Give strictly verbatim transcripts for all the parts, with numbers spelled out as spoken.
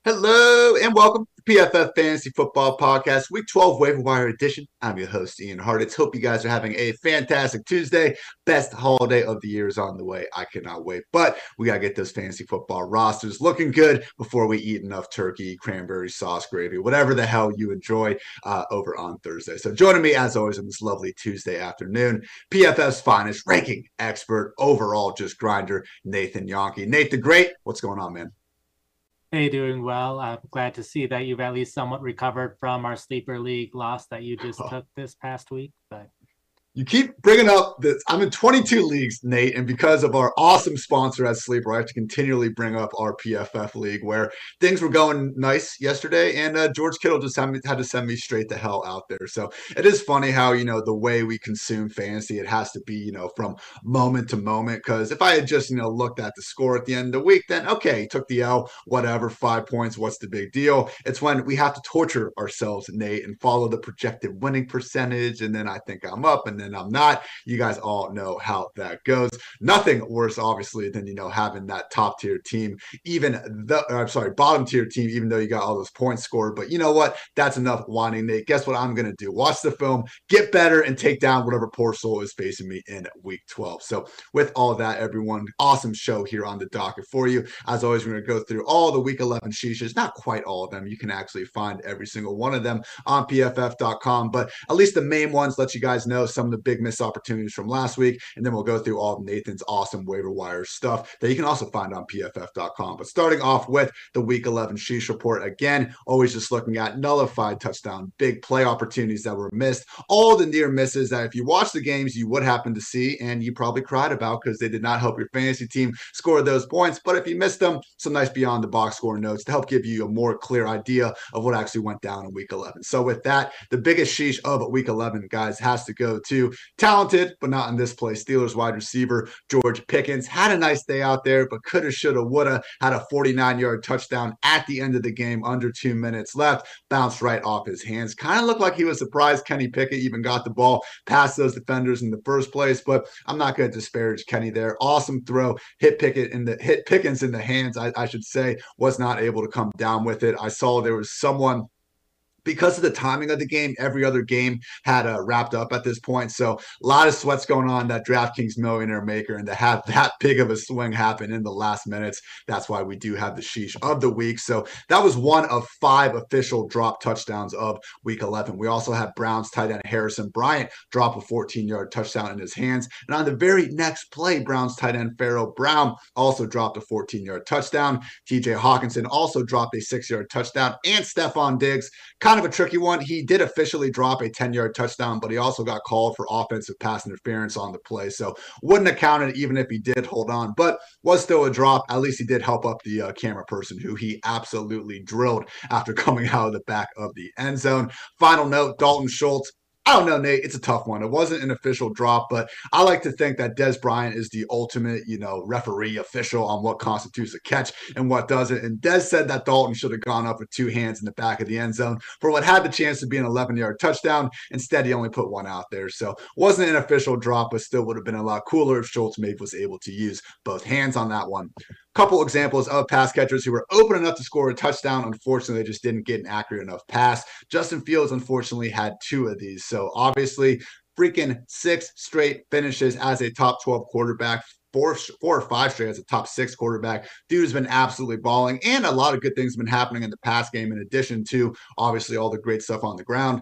Hello and welcome to P F F Fantasy Football Podcast, Week twelve Waiver Wire Edition. I'm your host, Ian Hartitz. Hope you guys are having a fantastic Tuesday. Best holiday of the year is on the way. I cannot wait. But we got to get those fantasy football rosters looking good before we eat enough turkey, cranberry sauce, gravy, whatever the hell you enjoy uh, over on Thursday. So joining me, as always, on this lovely Tuesday afternoon, P F F's finest ranking expert, overall just grinder, Nathan Yonke. Nate the Great, what's going on, man? Hey, doing well. I'm glad to see that you've at least somewhat recovered from our sleeper league loss that you just took this past week. But You keep bringing up that I'm in twenty-two leagues, Nate, and because of our awesome sponsor at Sleeper, I have to continually bring up our P F F league where things were going nice yesterday, and uh, George Kittle just had, me, had to send me straight the hell out there. So it is funny how, you know, the way we consume fantasy, it has to be, you know, from moment to moment. Because if I had just, you know, looked at the score at the end of the week, then okay, took the L, whatever, five points, what's the big deal? It's when we have to torture ourselves, Nate, and follow the projected winning percentage, and then I think I'm up, and then and I'm not. You guys all know how that goes. Nothing worse, obviously, than, you know, having that top tier team, even the, I'm sorry, bottom tier team, even though you got all those points scored. But you know what? That's enough whining, Nate. Guess what I'm going to do? Watch the film, get better, and take down whatever poor soul is facing me in week twelve. So with all that, everyone, awesome show here on the docket for you. As always, we're going to go through all the week eleven sheeshes, not quite all of them. You can actually find every single one of them on P F F dot com, but at least the main ones let you guys know some of the big missed opportunities from last week, and then we'll go through all of Nathan's awesome waiver wire stuff that you can also find on P F F dot com. But starting off with the week eleven sheesh report, again, always just looking at nullified touchdown, big play opportunities that were missed, all the near misses that if you watch the games, you would happen to see, and you probably cried about because they did not help your fantasy team score those points. But if you missed them, some nice beyond the box score notes to help give you a more clear idea of what actually went down in week eleven. So with that, the biggest sheesh of week eleven, guys, has to go to talented, but not in this play, Steelers wide receiver George Pickens. Had a nice day out there, but coulda, shoulda, woulda. Had a forty-nine-yard touchdown at the end of the game, under two minutes left. Bounced right off his hands. Kind of looked like he was surprised Kenny Pickett even got the ball past those defenders in the first place, but I'm not going to disparage Kenny there. Awesome throw. Hit Pickett in the hit Pickens in the hands, I, I should say. Was not able to come down with it. I saw there was someone, because of the timing of the game, every other game had uh, wrapped up at this point. So a lot of sweats going on that DraftKings millionaire maker, and to have that big of a swing happen in the last minutes, that's why we do have the sheesh of the week. So that was one of five official drop touchdowns of week eleven. We also had Browns tight end Harrison Bryant drop a fourteen-yard touchdown in his hands. And on the very next play, Browns tight end Pharaoh Brown also dropped a fourteen-yard touchdown. T J Hawkinson also dropped a six-yard touchdown. And Stephon Diggs, kind of a tricky one. He did officially drop a ten-yard touchdown, but he also got called for offensive pass interference on the play. So wouldn't have counted even if he did hold on, but was still a drop. At least he did help up the uh, camera person who he absolutely drilled after coming out of the back of the end zone. Final note, Dalton Schultz, I don't know, Nate. It's a tough one. It wasn't an official drop, but I like to think that Dez Bryant is the ultimate, you know, referee official on what constitutes a catch and what doesn't. And Dez said that Dalton should have gone up with two hands in the back of the end zone for what had the chance to be an eleven-yard touchdown. Instead, he only put one out there. So wasn't an official drop, but still would have been a lot cooler if Schultz maybe was able to use both hands on that one. Couple examples of pass catchers who were open enough to score a touchdown. Unfortunately, they just didn't get an accurate enough pass. Justin Fields, unfortunately, had two of these. So obviously, freaking six straight finishes as a top twelve quarterback. Four, four or five straight as a top six quarterback. Dude has been absolutely balling, and a lot of good things have been happening in the pass game in addition to, obviously, all the great stuff on the ground.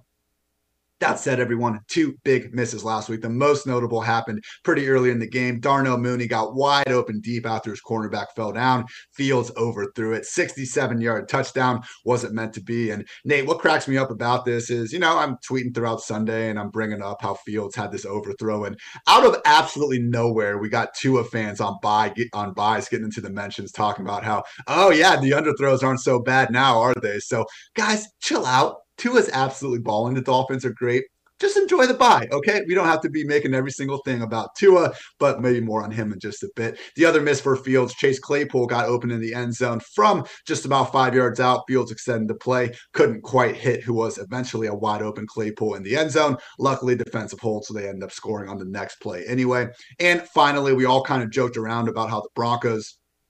That said, everyone, two big misses last week. The most notable happened pretty early in the game. Darnell Mooney got wide open deep after his cornerback fell down. Fields overthrew it. sixty-seven-yard touchdown. Wasn't meant to be. And Nate, what cracks me up about this is, you know, I'm tweeting throughout Sunday and I'm bringing up how Fields had this overthrow. And out of absolutely nowhere, we got Tua fans on buy on buys getting into the mentions talking about how, oh yeah, the underthrows aren't so bad now, are they? So guys, chill out. Tua's absolutely balling. The Dolphins are great. Just enjoy the bye, okay? We don't have to be making every single thing about Tua, but maybe more on him in just a bit. The other miss for Fields, Chase Claypool got open in the end zone from just about five yards out. Fields extended the play, couldn't quite hit who was eventually a wide open Claypool in the end zone. Luckily, defensive hold, so they ended up scoring on the next play anyway. And finally, we all kind of joked around about how the Broncos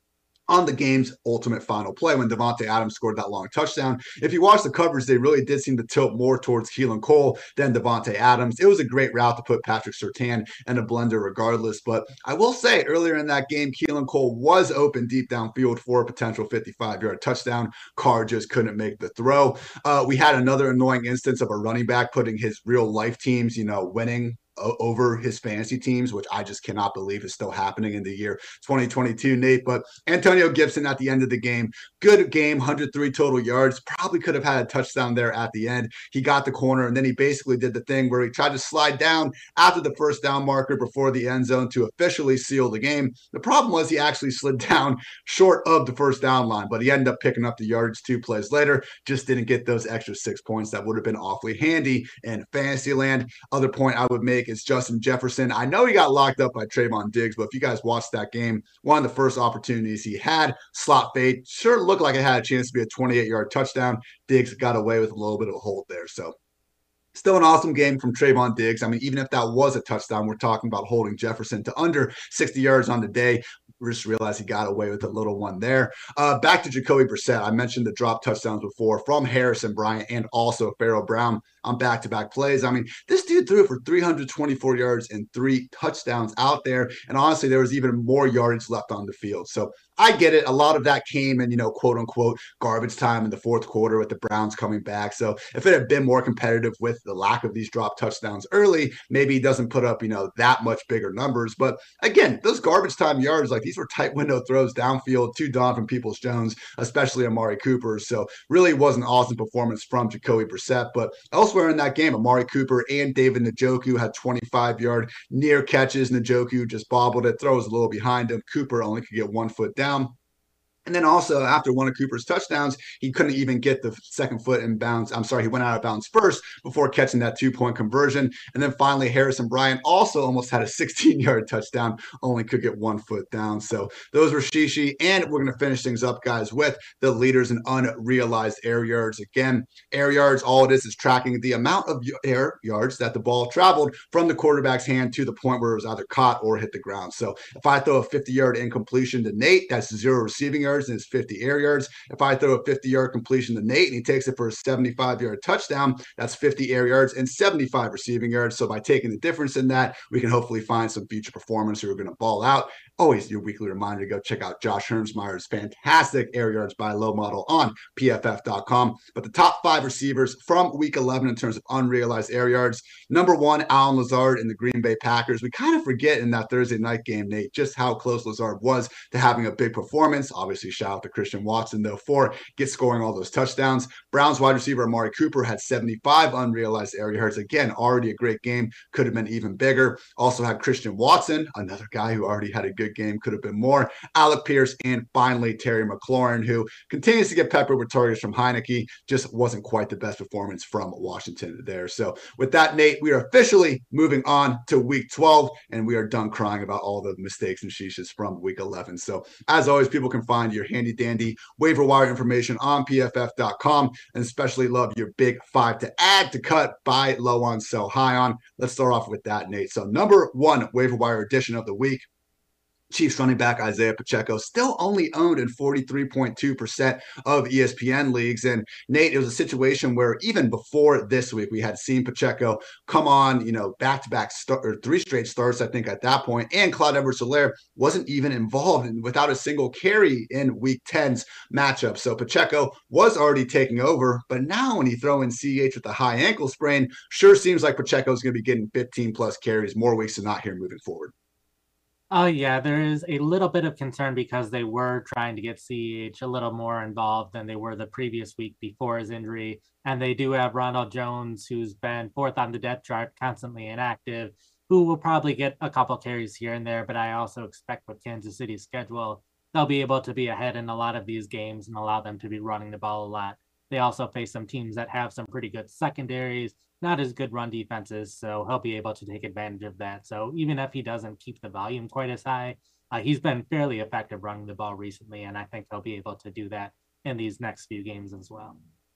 on the game's ultimate final play when Davante Adams scored that long touchdown. If you watch the coverage, they really did seem to tilt more towards Keelan Cole than Davante Adams. It was a great route to put Patrick Surtain in a blender regardless. But I will say earlier in that game, Keelan Cole was open deep downfield for a potential fifty-five-yard touchdown. Carr just couldn't make the throw. Uh, we had another annoying instance of a running back putting his real life teams, you know, winning over his fantasy teams, which I just cannot believe is still happening in the year twenty twenty-two, Nate. But Antonio Gibson at the end of the game, good game, one hundred three total yards, probably could have had a touchdown there at the end. He got the corner, and then he basically did the thing where he tried to slide down after the first down marker before the end zone to officially seal the game. The problem was he actually slid down short of the first down line, but he ended up picking up the yards two plays later, just didn't get those extra six points that would have been awfully handy in fantasy land. Other point I would make is Justin Jefferson. I know he got locked up by Trayvon Diggs, but if you guys watched that game, one of the first opportunities he had, slot fade, sure looked like it had a chance to be a twenty-eight-yard touchdown. Diggs got away with a little bit of a hold there. So still an awesome game from Trayvon Diggs. I mean, even if that was a touchdown, we're talking about holding Jefferson to under sixty yards on the day. We just realized he got away with a little one there. Uh, back to Jacoby Brissett. I mentioned the drop touchdowns before from Harrison Bryant and also Pharaoh Brown on back-to-back plays. I mean, this dude threw it for three hundred twenty-four yards and three touchdowns out there. And honestly, there was even more yardage left on the field. So I get it. A lot of that came in, you know, quote unquote, garbage time in the fourth quarter with the Browns coming back. So if it had been more competitive with the lack of these drop touchdowns early, maybe he doesn't put up, you know, that much bigger numbers. But again, those garbage time yards, like these were tight window throws downfield to Donovan Peoples-Jones, especially Amari Cooper. So really was an awesome performance from Jacoby Brissett. But elsewhere in that game, Amari Cooper and David Njoku had twenty-five-yard near catches. Njoku just bobbled it, throws a little behind him. Cooper only could get one foot down. And then also after one of Cooper's touchdowns, he couldn't even get the second foot in bounds. I'm sorry, he went out of bounds first before catching that two-point conversion. And then finally, Harrison Bryant also almost had a sixteen-yard touchdown, only could get one foot down. So those were Shishi. And we're going to finish things up, guys, with the leaders in unrealized air yards. Again, air yards, all it is is tracking the amount of air yards that the ball traveled from the quarterback's hand to the point where it was either caught or hit the ground. So if I throw a fifty-yard incompletion to Nate, that's zero receiving yards and it's fifty air yards. If I throw a fifty-yard completion to Nate and he takes it for a seventy-five-yard touchdown, that's fifty air yards and seventy-five receiving yards. So by taking the difference in that, we can hopefully find some future performers who are going to ball out. Always your weekly reminder to go check out Josh Hermsmeyer's fantastic air yards by low model on P F F dot com. But the top five receivers from week eleven in terms of unrealized air yards, number one, Allen Lazard in the Green Bay Packers. We kind of forget in that Thursday night game, Nate, just how close Lazard was to having a big performance. Obviously, shout out to Christian Watson, though, for get scoring all those touchdowns. Browns wide receiver Amari Cooper had seventy-five unrealized air yards. Again, already a great game. Could have been even bigger. Also had Christian Watson, another guy who already had a good game, could have been more. Alec Pierce, and finally Terry McLaurin, who continues to get peppered with targets from Heineke. Just wasn't quite the best performance from Washington there. So with that, Nate, we are officially moving on to week twelve, and we are done crying about all the mistakes and sheeshes from week eleven. So as always, people can find your handy dandy waiver wire information on P F F dot com, and especially love your big five to add to cut, buy low on, sell high on. Let's start off with that, Nate. So number one waiver wire edition of the week, Chiefs running back Isaiah Pacheco, still only owned in forty-three point two percent of E S P N leagues. And Nate, it was a situation where even before this week, we had seen Pacheco come on, you know, back-to-back start, or three straight starts, I think, at that point. And Clyde Edwards-Helaire wasn't even involved in, without a single carry in week ten's matchup. So Pacheco was already taking over. But now when you throw in C H with a high ankle sprain, sure seems like Pacheco is going to be getting fifteen plus carries more weeks than not here moving forward. Oh, yeah, there is a little bit of concern because they were trying to get C H a little more involved than they were the previous week before his injury. And they do have Ronald Jones, who's been fourth on the depth chart, constantly inactive, who will probably get a couple carries here and there. But I also expect with Kansas City's schedule, they'll be able to be ahead in a lot of these games and allow them to be running the ball a lot. They also face some teams that have some pretty good secondaries, not as good run defenses, so he'll be able to take advantage of that. So even if he doesn't keep the volume quite as high, uh, he's been fairly effective running the ball recently, and I think he'll be able to do that in these next few games as well.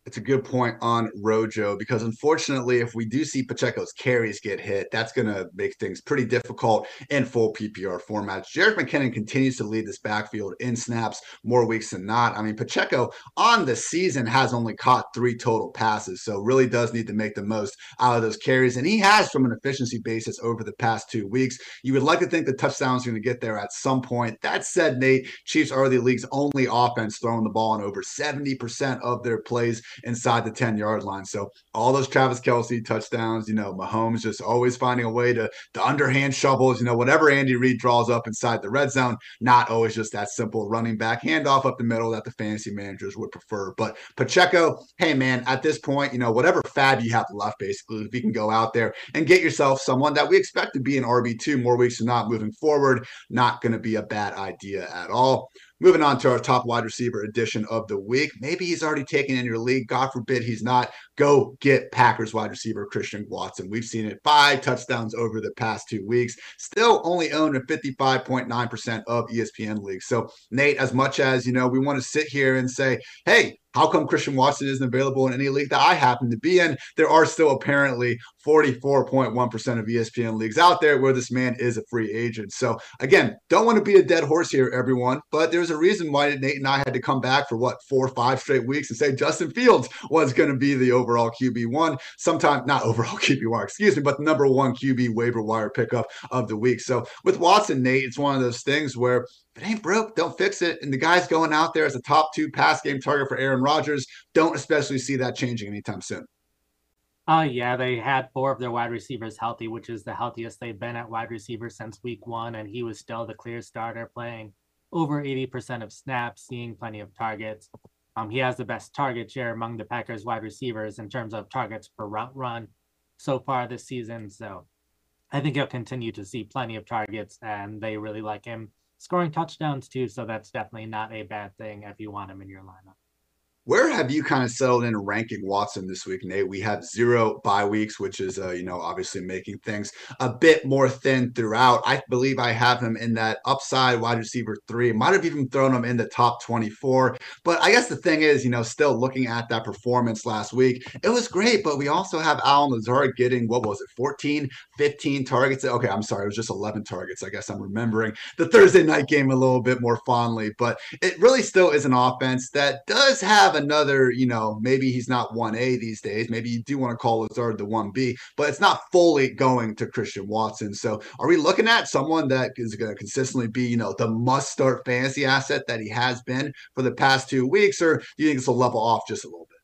It's a good point on Rojo because unfortunately, if we do see Pacheco's carries get hit, that's going to make things pretty difficult in full P P R formats. Jerick McKinnon continues to lead this backfield in snaps more weeks than not. I mean, Pacheco on the season has only caught three total passes, so really does need to make the most out of those carries. And he has from an efficiency basis over the past two weeks. You would like to think the touchdown's going to get there at some point. That said, Nate, Chiefs are the league's only offense throwing the ball in over seventy percent of their plays inside the ten-yard line. So all those Travis Kelce touchdowns, you know, Mahomes just always finding a way to, to underhand shovels, you know, whatever Andy Reid draws up inside the red zone, not always just that simple running back handoff up the middle that the fantasy managers would prefer. But Pacheco, hey, man, at this point, you know, whatever fab you have left, basically, if you can go out there and get yourself someone that we expect to be an R B two more weeks than not moving forward, not going to be a bad idea at all. Moving on to our top wide receiver edition of the week. Maybe he's already taken in your league. God forbid he's not. Go get Packers wide receiver Christian Watson. We've seen it five touchdowns over the past two weeks. Still only owned in fifty-five point nine percent of E S P N leagues. So, Nate, as much as, you know, we want to sit here and say, hey, how come Christian Watson isn't available in any league that I happen to be in? There are still apparently forty-four point one percent of E S P N leagues out there where this man is a free agent. So again, don't want to be a dead horse here, everyone, but there's a reason why Nate and I had to come back for what, four or five straight weeks and say Justin Fields was going to be the overall Q B one, sometime not overall Q B one, excuse me, but the number one Q B waiver wire pickup of the week. So with Watson, Nate, it's one of those things where if it ain't broke, don't fix it. And the guy's going out there as a top two pass game target for Aaron Rodgers. Don't especially see that changing anytime soon. Uh, yeah, they had four of their wide receivers healthy, which is the healthiest they've been at wide receiver since week one. And he was still the clear starter, playing over eighty percent of snaps, seeing plenty of targets. Um, he has the best target share among the Packers wide receivers in terms of targets per route run so far this season. So I think he'll continue to see plenty of targets, and they really like him scoring touchdowns too. So that's definitely not a bad thing if you want him in your lineup. Where have you kind of settled in ranking Watson this week, Nate? We have zero bye weeks, which is, uh, you know, obviously making things a bit more thin throughout. I believe I have him in that upside wide receiver three. Might have even thrown him in the top twenty-four. But I guess the thing is, you know, still looking at that performance last week, it was great. But we also have Allen Lazard getting, what was it, fourteen, fifteen targets? Okay, I'm sorry. It was just eleven targets. I guess I'm remembering the Thursday night game a little bit more fondly. But it really still is an offense that does have another, you know, maybe he's not one A these days. Maybe you do want to call Lazard the one B, but it's not fully going to Christian Watson. So are we looking at someone that is going to consistently be, you know, the must start fantasy asset that he has been for the past two weeks? Or do you think this will level off just a little bit?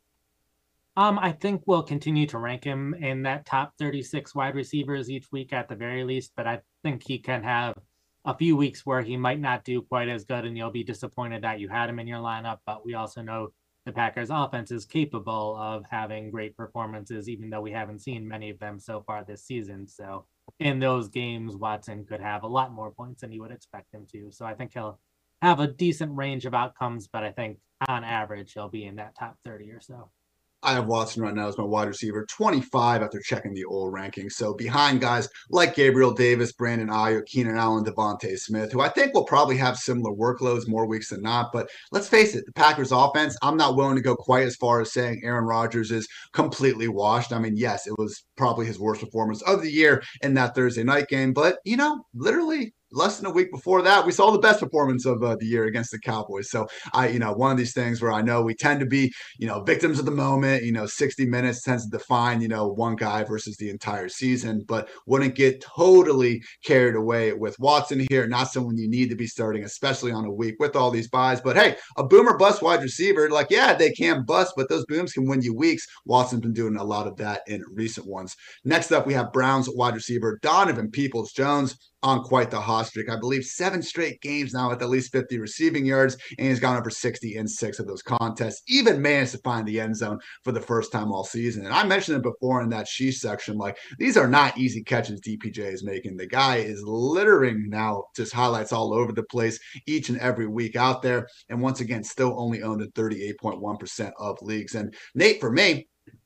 Um, I think we'll continue to rank him in that top thirty-six wide receivers each week at the very least, but I think he can have a few weeks where he might not do quite as good and you'll be disappointed that you had him in your lineup. But we also know the Packers offense is capable of having great performances, even though we haven't seen many of them so far this season. So in those games, Watson could have a lot more points than you would expect him to. So I think he'll have a decent range of outcomes, but I think on average, he'll be in that top thirty or so. I have Watson right now as my wide receiver, twenty-five after checking the old rankings. So behind guys like Gabriel Davis, Brandon Aiyuk, Keenan Allen, Devontae Smith, who I think will probably have similar workloads more weeks than not. But let's face it, the Packers offense, I'm not willing to go quite as far as saying Aaron Rodgers is completely washed. I mean, yes, it was probably his worst performance of the year in that Thursday night game. But, you know, literally less than a week before that, we saw the best performance of uh, the year against the Cowboys. So I, you know, one of these things where I know we tend to be, you know, victims of the moment. You know, sixty minutes tends to define, you know, one guy versus the entire season, but wouldn't get totally carried away with Watson here. Not someone you need to be starting, especially on a week with all these buys. But hey, a boomer bust wide receiver, like, yeah, they can bust, but those booms can win you weeks. Watson's been doing a lot of that in recent ones. Next up, we have Browns wide receiver Donovan Peoples-Jones on quite the hot streak. I believe seven straight games now with at least fifty receiving yards, and he's gone over sixty in six of those contests. Even managed to find the end zone for the first time all season. And I mentioned it before in that sheesh section, like, these are not easy catches D P J is making. The guy is littering now, just highlights all over the place each and every week out there. And once again, still only owned in thirty-eight point one percent of leagues. And Nate, for me,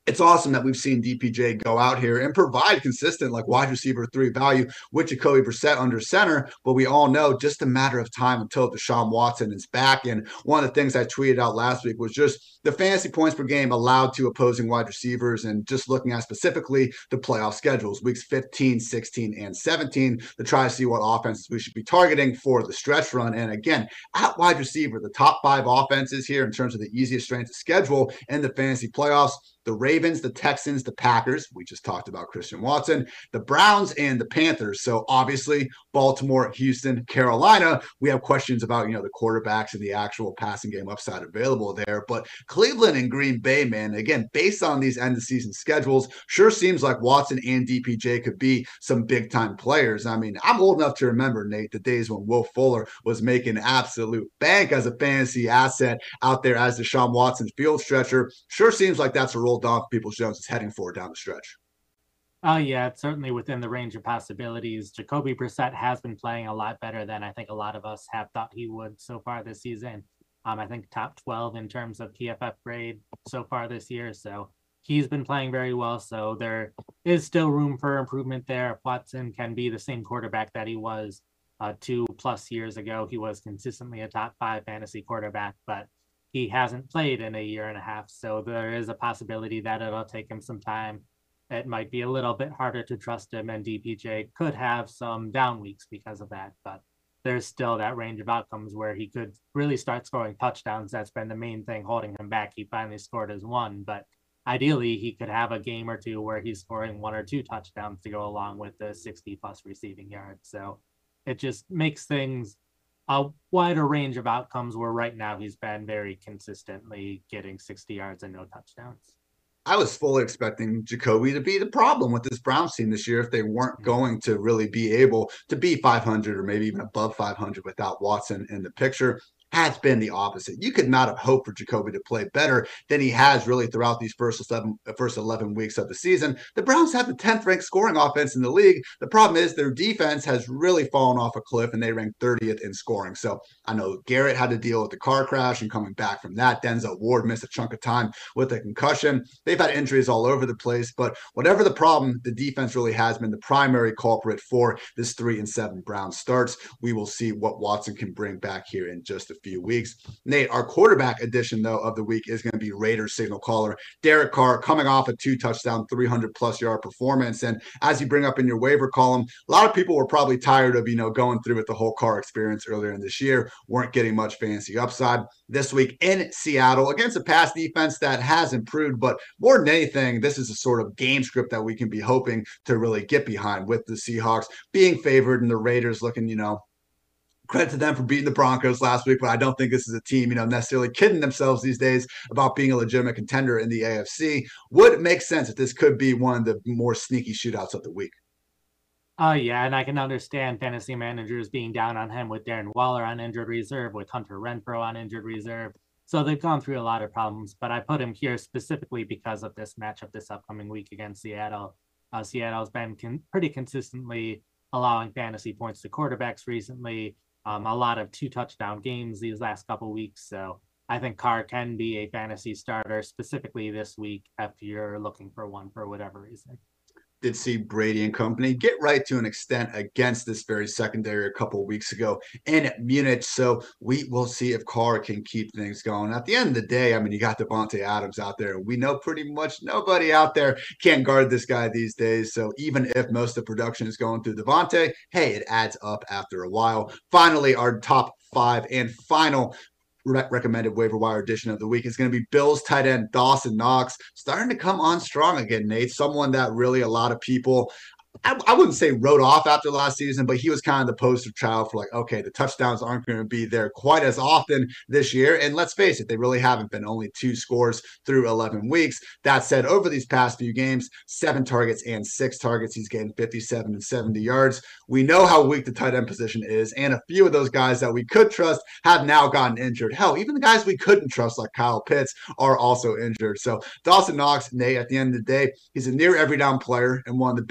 It's awesome that we've seen D P J go out here and provide consistent like wide receiver three value with Jacoby Brissett under center. But we all know just a matter of time until Deshaun Watson is back. And one of the things I tweeted out last week was just the fantasy points per game allowed to opposing wide receivers, and just looking at specifically the playoff schedules, weeks fifteen, sixteen, and seventeen, to try to see what offenses we should be targeting for the stretch run. And again, at wide receiver, the top five offenses here in terms of the easiest strength of schedule in the fantasy playoffs: the Ravens, the Texans, the Packers. We just talked about Christian Watson, the Browns, and the Panthers. So obviously Baltimore, Houston, Carolina, we have questions about, you know, the quarterbacks and the actual passing game upside available there. But Cleveland and Green Bay, man, again, based on these end of season schedules, sure seems like Watson and D P J could be some big time players. I mean, I'm old enough to remember, Nate, the days when Will Fuller was making absolute bank as a fantasy asset out there as Deshaun Watson's field stretcher. Sure seems like that's a role Donovan Peoples-Jones is heading for down the stretch. Oh, yeah, it's certainly within the range of possibilities. Jacoby Brissett has been playing a lot better than I think a lot of us have thought he would so far this season. Um, I think top twelve in terms of P F F grade so far this year. So he's been playing very well. So there is still room for improvement there. If Watson can be the same quarterback that he was uh, two plus years ago, he was consistently a top five fantasy quarterback, but he hasn't played in a year and a half. So there is a possibility that it'll take him some time. It might be a little bit harder to trust him, and D P J could have some down weeks because of that. But there's still that range of outcomes where he could really start scoring touchdowns. That's been the main thing holding him back. He finally scored his one, but ideally he could have a game or two where he's scoring one or two touchdowns to go along with the sixty plus receiving yards. So it just makes things a wider range of outcomes, where right now he's been very consistently getting sixty yards and no touchdowns. I was fully expecting Jacoby to be the problem with this Browns team this year if they weren't going to really be able to be five hundred or maybe even above five hundred without Watson in the picture. Has been the opposite. You could not have hoped for Jacoby to play better than he has really throughout these first eleven, first eleven weeks of the season. The Browns have the tenth ranked scoring offense in the league. The problem is their defense has really fallen off a cliff, and they rank thirtieth in scoring. So I know Garrett had to deal with the car crash and coming back from that. Denzel Ward missed a chunk of time with a concussion. They've had injuries all over the place, but whatever the problem, the defense really has been the primary culprit for this three and seven Browns starts. We will see what Watson can bring back here in just a few weeks. Nate, our quarterback edition, though, of the week is going to be Raiders signal caller Derek Carr, coming off a two touchdown, three hundred plus yard performance. And as you bring up in your waiver column, a lot of people were probably tired of, you know, going through with the whole Carr experience earlier in this year, weren't getting much fancy upside. This week in Seattle against a pass defense that has improved, but more than anything, this is a sort of game script that we can be hoping to really get behind, with the Seahawks being favored and the Raiders looking, you know, credit to them for beating the Broncos last week, but I don't think this is a team, you know, necessarily kidding themselves these days about being a legitimate contender in the A F C. Would make sense if this could be one of the more sneaky shootouts of the week. Oh, uh, yeah, and I can understand fantasy managers being down on him with Darren Waller on injured reserve, with Hunter Renfrow on injured reserve. So they've gone through a lot of problems, but I put him here specifically because of this matchup this upcoming week against Seattle. Uh, Seattle's been con- pretty consistently allowing fantasy points to quarterbacks recently. Um, a lot of two touchdown games these last couple weeks. So I think Carr can be a fantasy starter specifically this week if you're looking for one for whatever reason. Did see Brady and company get right to an extent against this very secondary a couple of weeks ago in Munich. So we will see if Carr can keep things going. At the end of the day, I mean, you got Davante Adams out there. We know pretty much nobody out there can guard this guy these days. So even if most of the production is going through Davante, hey, it adds up after a while. Finally, our top five and final recommended waiver wire edition of the week is going to be Bills tight end Dawson Knox, starting to come on strong again, Nate. Someone that really a lot of people, I, I wouldn't say wrote off after last season, but he was kind of the poster child for like, okay, the touchdowns aren't going to be there quite as often this year. And let's face it, they really haven't been. Only two scores through eleven weeks. That said, over these past few games, seven targets and six targets. He's getting fifty-seven and seventy yards. We know how weak the tight end position is, and a few of those guys that we could trust have now gotten injured. Hell, even the guys we couldn't trust, like Kyle Pitts, are also injured. So Dawson Knox, Nate, at the end of the day, he's a near every down player and one of the best offensive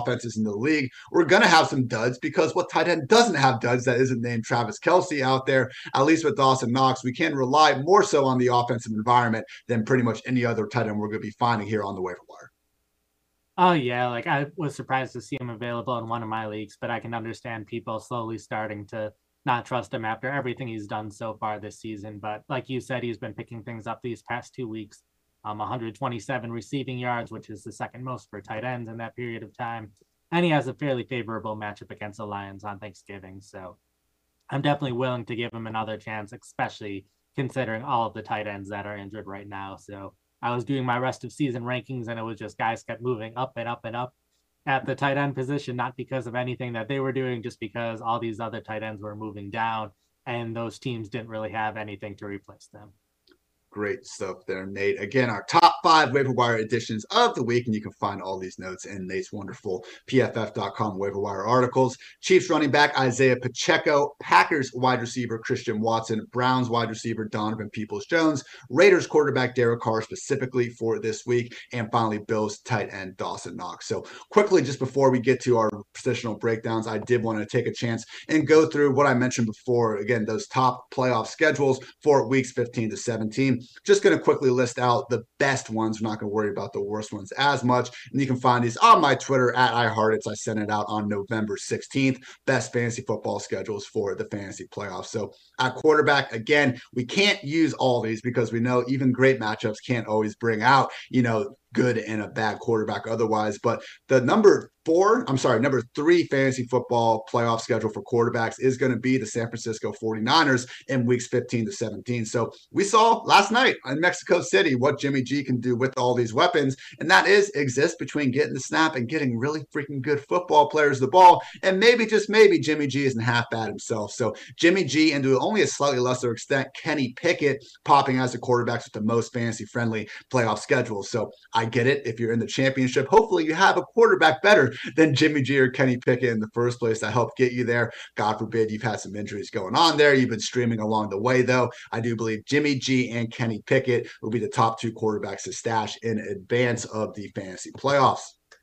offenses in the league. We're going to have some duds because what tight end doesn't have duds that isn't named Travis Kelce out there? At least with Dawson Knox, we can rely more so on the offensive environment than pretty much any other tight end we're going to be finding here on the waiver wire. Oh, yeah. Like, I was surprised to see him available in one of my leagues, but I can understand people slowly starting to not trust him after everything he's done so far this season. But like you said, he's been picking things up these past two weeks. Um, one hundred twenty-seven receiving yards, which is the second most for tight ends in that period of time. And he has a fairly favorable matchup against the Lions on Thanksgiving. So I'm definitely willing to give him another chance, especially considering all of the tight ends that are injured right now. So I was doing my rest of season rankings, and it was just guys kept moving up and up and up at the tight end position, not because of anything that they were doing, just because all these other tight ends were moving down, and those teams didn't really have anything to replace them. Great stuff there, Nate. Again, our top five waiver wire additions of the week, and you can find all these notes in Nate's wonderful P F F dot com waiver wire articles. Chiefs running back Isaiah Pacheco, Packers wide receiver Christian Watson, Browns wide receiver Donovan Peoples-Jones, Raiders quarterback Derek Carr specifically for this week, and finally Bills tight end Dawson Knox. So quickly, just before we get to our positional breakdowns, I did want to take a chance and go through what I mentioned before. Again, those top playoff schedules for weeks fifteen to seventeen. Just going to quickly list out the best ones. We're not going to worry about the worst ones as much. And you can find these on my Twitter at iHeartIts. I sent it out on November sixteenth. Best fantasy football schedules for the fantasy playoffs. So at quarterback, again, we can't use all these because we know even great matchups can't always bring out, you know, good and a bad quarterback otherwise. But the number four, I'm sorry, number three fantasy football playoff schedule for quarterbacks is going to be the San Francisco forty-niners in weeks fifteen to seventeen. So we saw last night in Mexico City what Jimmy G can do with all these weapons. And that is exist between getting the snap and getting really freaking good football players the ball. And maybe, just maybe, Jimmy G isn't half bad himself. So Jimmy G, and to only a slightly lesser extent, Kenny Pickett popping as the quarterbacks with the most fantasy friendly playoff schedules. So I get it. If you're in the championship, hopefully you have a quarterback better than Jimmy G or Kenny Pickett in the first place that helped get you there. God forbid you've had some injuries going on there. You've been streaming along the way, though. I do believe Jimmy G and Kenny Pickett will be the top two quarterbacks to stash in advance of the fantasy playoffs.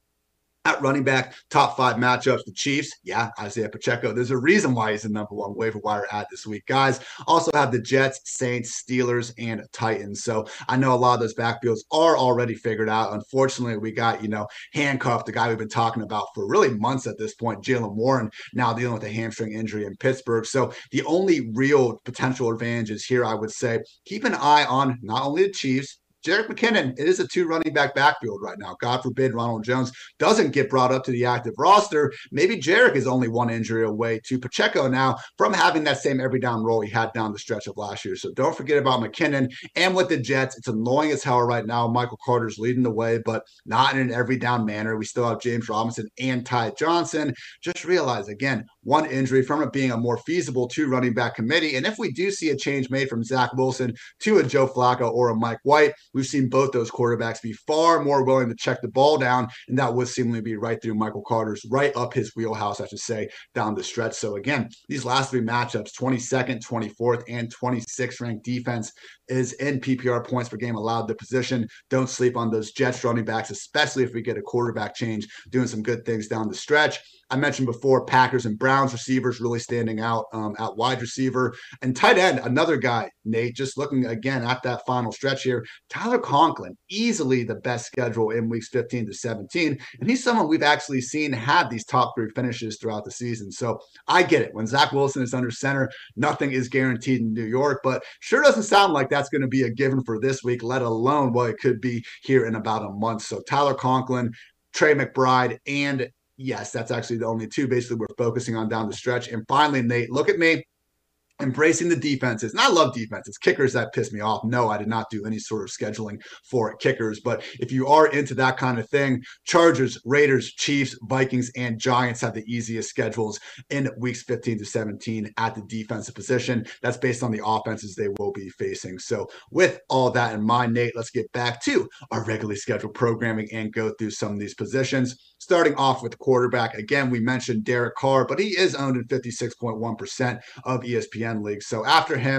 At running back, top five matchups, the Chiefs. Yeah, Isaiah Pacheco. There's a reason why he's the number one waiver wire ad this week, guys. Also have the Jets, Saints, Steelers, and Titans. So I know a lot of those backfields are already figured out. Unfortunately, we got, you know, handcuffed, the guy we've been talking about for really months at this point, Jaylen Warren, now dealing with a hamstring injury in Pittsburgh. So the only real potential advantages here, I would say, keep an eye on not only the Chiefs, Jerick McKinnon, it is a two running back backfield right now. God forbid Ronald Jones doesn't get brought up to the active roster. Maybe Jerick is only one injury away to Pacheco now from having that same every down role he had down the stretch of last year. So don't forget about McKinnon. And with the Jets, it's annoying as hell right now. Michael Carter's leading the way, but not in an every down manner. We still have James Robinson and Ty Johnson. Just realize, again, one injury from it being a more feasible two running back committee. And if we do see a change made from Zach Wilson to a Joe Flacco or a Mike White, we've seen both those quarterbacks be far more willing to check the ball down, and that would seemingly be right through Michael Carter's, right up his wheelhouse, I should say, down the stretch. So again, these last three matchups, twenty-second, twenty-fourth, and twenty-sixth ranked defense is in P P R points per game allowed the position. Don't sleep on those Jets running backs, especially if we get a quarterback change, doing some good things down the stretch. I mentioned before, Packers and Browns receivers really standing out um, at wide receiver. And tight end, another guy, Nate, just looking again at that final stretch here, Tyler Conklin, easily the best schedule in weeks fifteen to seventeen. And he's someone we've actually seen have these top three finishes throughout the season. So I get it. When Zach Wilson is under center, nothing is guaranteed in New York, but sure doesn't sound like that's going to be a given for this week, let alone what it could be here in about a month. So Tyler Conklin, Trey McBride, and yes, that's actually the only two basically we're focusing on down the stretch. And finally, Nate, look at me. Embracing the defenses. And I love defenses. Kickers that piss me off. No, I did not do any sort of scheduling for kickers. But if you are into that kind of thing, Chargers, Raiders, Chiefs, Vikings, and Giants have the easiest schedules in weeks fifteen to seventeen at the defensive position. That's based on the offenses they will be facing. So with all that in mind, Nate, let's get back to our regularly scheduled programming and go through some of these positions. Starting off with quarterback. Again, we mentioned Derek Carr, but he is owned in fifty-six point one percent of E S P N leagues. So after him,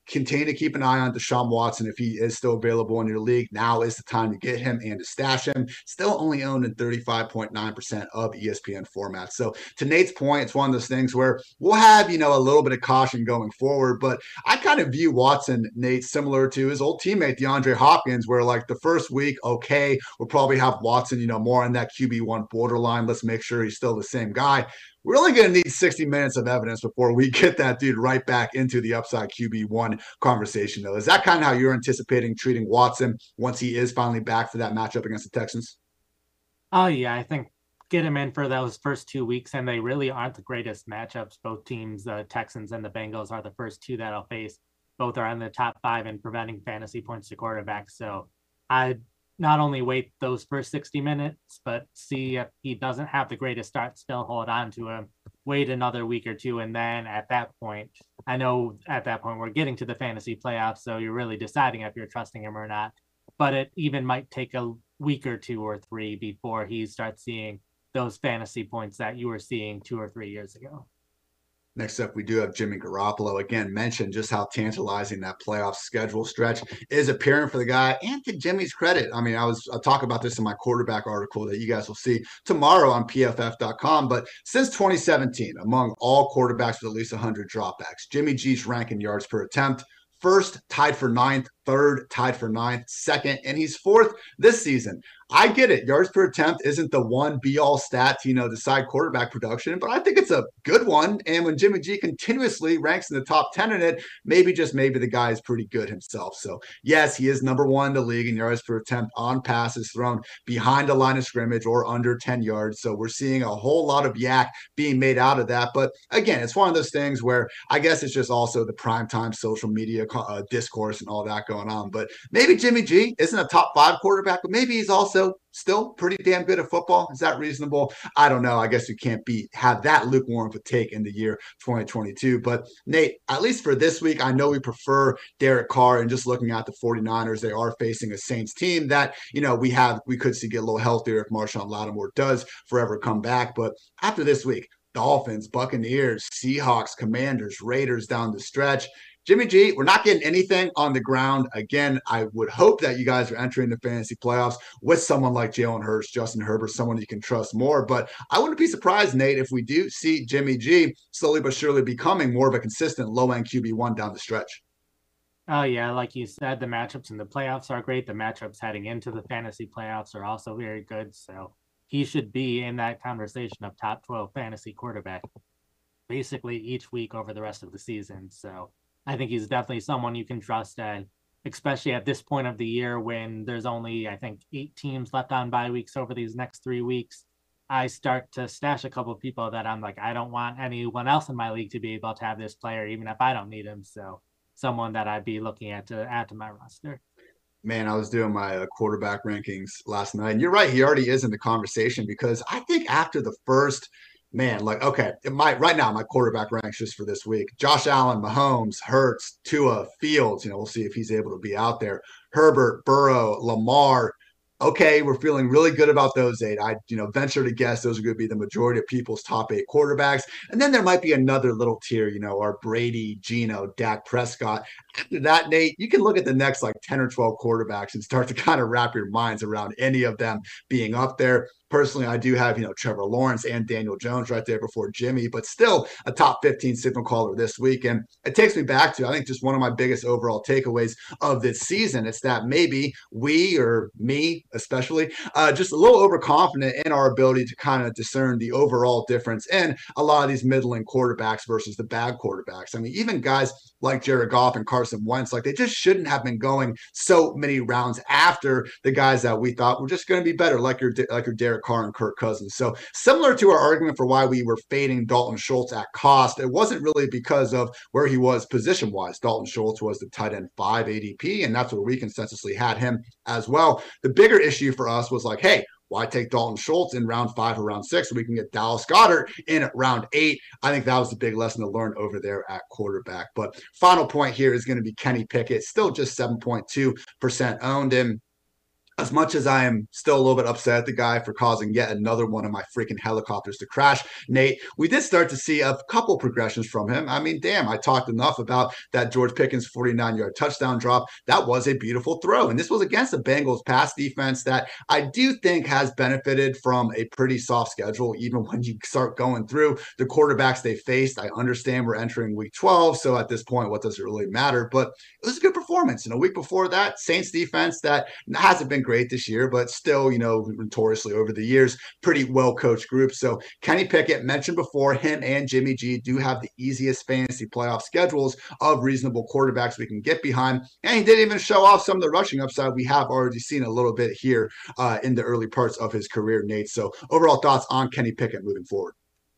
continue to keep an eye on Deshaun Watson if he is still available in your league. Now is the time to get him and to stash him. Still only owned in thirty-five point nine percent of E S P N formats. So to Nate's point, it's one of those things where we'll have, you know, a little bit of caution going forward. But I kind of view Watson, Nate, similar to his old teammate, DeAndre Hopkins, where like the first week, okay, we'll probably have Watson, you know, more on that Q B one borderline. Let's make sure he's still the same guy. We're only going to need sixty minutes of evidence before we get that dude right back into the upside Q B one conversation, though. Is that kind of how you're anticipating treating Watson once he is finally back for that matchup against the Texans? Oh, yeah, I think get him in for those first two weeks, and they really aren't the greatest matchups. Both teams, the Texans and the Bengals, are the first two that I'll face. Both are in the top five in preventing fantasy points to quarterbacks. So I not only wait those first sixty minutes, but see if he doesn't have the greatest start, still hold on to him, wait another week or two. And then at that point, I know at that point we're getting to the fantasy playoffs, so you're really deciding if you're trusting him or not. But it even might take a week or two or three before he starts seeing those fantasy points that you were seeing two or three years ago. Next up, we do have Jimmy Garoppolo. Again, mentioned just how tantalizing that playoff schedule stretch is appearing for the guy. And to Jimmy's credit, I mean, I was I'll talk about this in my quarterback article that you guys will see tomorrow on P F F dot com. But since twenty seventeen, among all quarterbacks with at least one hundred dropbacks, Jimmy G's rank in yards per attempt. First, tied for ninth. Third, tied for ninth. Second, and he's fourth this season. I get it. Yards per attempt isn't the one be-all stat to, you know, decide quarterback production, but I think it's a good one. And when Jimmy G continuously ranks in the top ten in it, maybe just maybe the guy is pretty good himself. So yes, he is number one in the league in yards per attempt on passes thrown behind the line of scrimmage or under ten yards. So we're seeing a whole lot of yak being made out of that. But again, it's one of those things where I guess it's just also the primetime social media uh, discourse and all that going on. But maybe Jimmy G isn't a top five quarterback, but maybe he's also still pretty damn good at football. Is that reasonable? I don't know. I guess you can't be have that lukewarm of a take in the year twenty twenty-two. But Nate, at least for this week, I know we prefer Derek Carr, and just looking at the 49ers, they are facing a Saints team that, you know, we have we could see get a little healthier if Marshawn Lattimore does forever come back. But after this week, Dolphins, Buccaneers, Seahawks, Commanders, Raiders down the stretch. Jimmy G, we're not getting anything on the ground. Again, I would hope that you guys are entering the fantasy playoffs with someone like Jalen Hurts, Justin Herbert, someone you can trust more. But I wouldn't be surprised, Nate, if we do see Jimmy G slowly but surely becoming more of a consistent low-end Q B one down the stretch. Oh, yeah, like you said, the matchups in the playoffs are great. The matchups heading into the fantasy playoffs are also very good. So he should be in that conversation of top twelve fantasy quarterback basically each week over the rest of the season. So I think he's definitely someone you can trust, and especially at this point of the year when there's only, I think, eight teams left on bye weeks over these next three weeks. I start to stash a couple of people that I'm like, I don't want anyone else in my league to be able to have this player, even if I don't need him. So someone that I'd be looking at to add to my roster. Man, I was doing my uh, quarterback rankings last night, and you're right. He already is in the conversation because I think after the first – man, like, okay, it might right now, my quarterback ranks just for this week. Josh Allen, Mahomes, Hurts, Tua, Fields, you know, we'll see if he's able to be out there. Herbert, Burrow, Lamar. Okay, we're feeling really good about those eight. I, you know, venture to guess those are going to be the majority of people's top eight quarterbacks. And then there might be another little tier, you know, our Brady, Geno, Dak Prescott. After that, Nate, you can look at the next like ten or twelve quarterbacks and start to kind of wrap your minds around any of them being up there. Personally, I do have, you know, Trevor Lawrence and Daniel Jones right there before Jimmy, but still a top fifteen signal caller this week. And it takes me back to, I think, just one of my biggest overall takeaways of this season. It's that maybe we, or me especially, uh, just a little overconfident in our ability to kind of discern the overall difference in a lot of these middling quarterbacks versus the bad quarterbacks. I mean, even guys like Jared Goff and Carson Wentz, like they just shouldn't have been going so many rounds after the guys that we thought were just going to be better, like your like your Derek Carr and Kirk Cousins. So similar to our argument for why we were fading Dalton Schultz at cost, it wasn't really because of where he was position-wise. Dalton Schultz was the tight end five A D P, and that's where we consensusly had him as well. The bigger issue for us was like, hey, why take Dalton Schultz in round five or round six? We can get Dallas Goedert in round eight. I think that was the big lesson to learn over there at quarterback. But final point here is going to be Kenny Pickett, still just seven point two percent owned. And as much as I am still a little bit upset at the guy for causing yet another one of my freaking helicopters to crash, Nate, we did start to see a couple progressions from him. I mean, damn, I talked enough about that George Pickens forty-nine yard touchdown drop. That was a beautiful throw. And this was against the Bengals pass defense that I do think has benefited from a pretty soft schedule, even when you start going through the quarterbacks they faced. I understand we're entering week twelve. So at this point, what does it really matter? But it was a good performance. And a week before that, Saints defense that hasn't been great this year, but still, you know, notoriously over the years, pretty well coached group. So Kenny Pickett, mentioned before, him and Jimmy G do have the easiest fantasy playoff schedules of reasonable quarterbacks we can get behind. And he didn't even show off some of the rushing upside we have already seen a little bit here uh, in the early parts of his career, Nate. So overall thoughts on Kenny Pickett moving forward?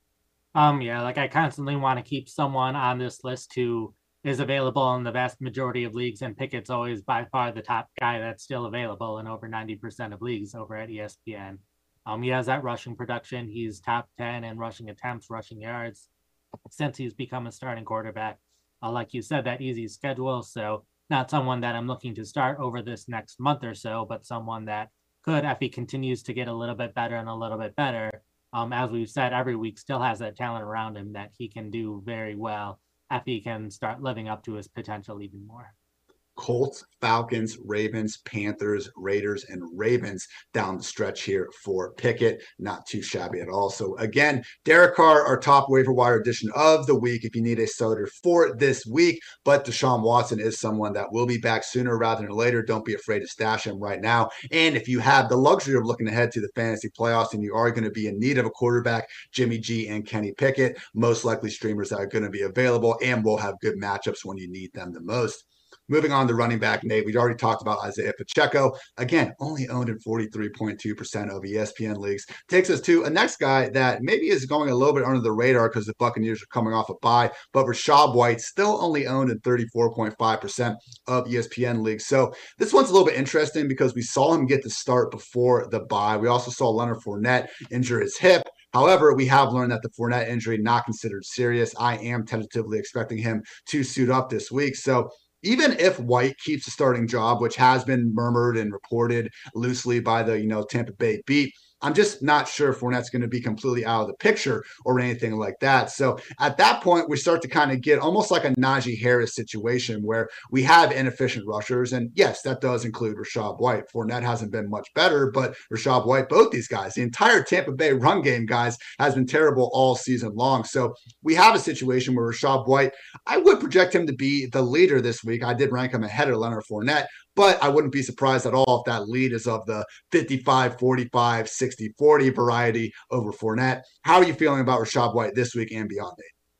Um, yeah, like I constantly want to keep someone on this list who is available in the vast majority of leagues, and Pickett's always by far the top guy that's still available in over ninety percent of leagues over at E S P N. Um, he has that rushing production. He's top ten in rushing attempts, rushing yards since he's become a starting quarterback. Uh, like you said, that easy schedule. So not someone that I'm looking to start over this next month or so, but someone that could, if he continues to get a little bit better and a little bit better, um, as we've said every week, still has that talent around him that he can do very well if he can start living up to his potential even more. Colts, Falcons, Ravens, Panthers, Raiders, and Ravens down the stretch here for Pickett. Not too shabby at all. So again, Derek Carr, our top waiver wire addition of the week if you need a starter for this week. But Deshaun Watson is someone that will be back sooner rather than later. Don't be afraid to stash him right now. And if you have the luxury of looking ahead to the fantasy playoffs and you are going to be in need of a quarterback, Jimmy G and Kenny Pickett, most likely streamers that are going to be available and will have good matchups when you need them the most. Moving on to running back, Nate, we already talked about Isaiah Pacheco. Again, only owned in forty-three point two percent of E S P N leagues. Takes us to a next guy that maybe is going a little bit under the radar because the Buccaneers are coming off a bye, but Rachaad White still only owned in thirty-four point five percent of E S P N leagues. So this one's a little bit interesting because we saw him get the start before the bye. We also saw Leonard Fournette injure his hip. However, we have learned that the Fournette injury not considered serious. I am tentatively expecting him to suit up this week. So even if White keeps a starting job, which has been murmured and reported loosely by the, you know, Tampa Bay beat, I'm just not sure Fournette's going to be completely out of the picture or anything like that. So at that point, we start to kind of get almost like a Najee Harris situation where we have inefficient rushers. And yes, that does include Rachaad White. Fournette hasn't been much better, but Rachaad White, both these guys, the entire Tampa Bay run game, guys, has been terrible all season long. So we have a situation where Rachaad White, I would project him to be the leader this week. I did rank him ahead of Leonard Fournette, but I wouldn't be surprised at all if that lead is of the fifty-five forty-five, sixty forty variety over Fournette. How are you feeling about Rachaad White this week and beyond,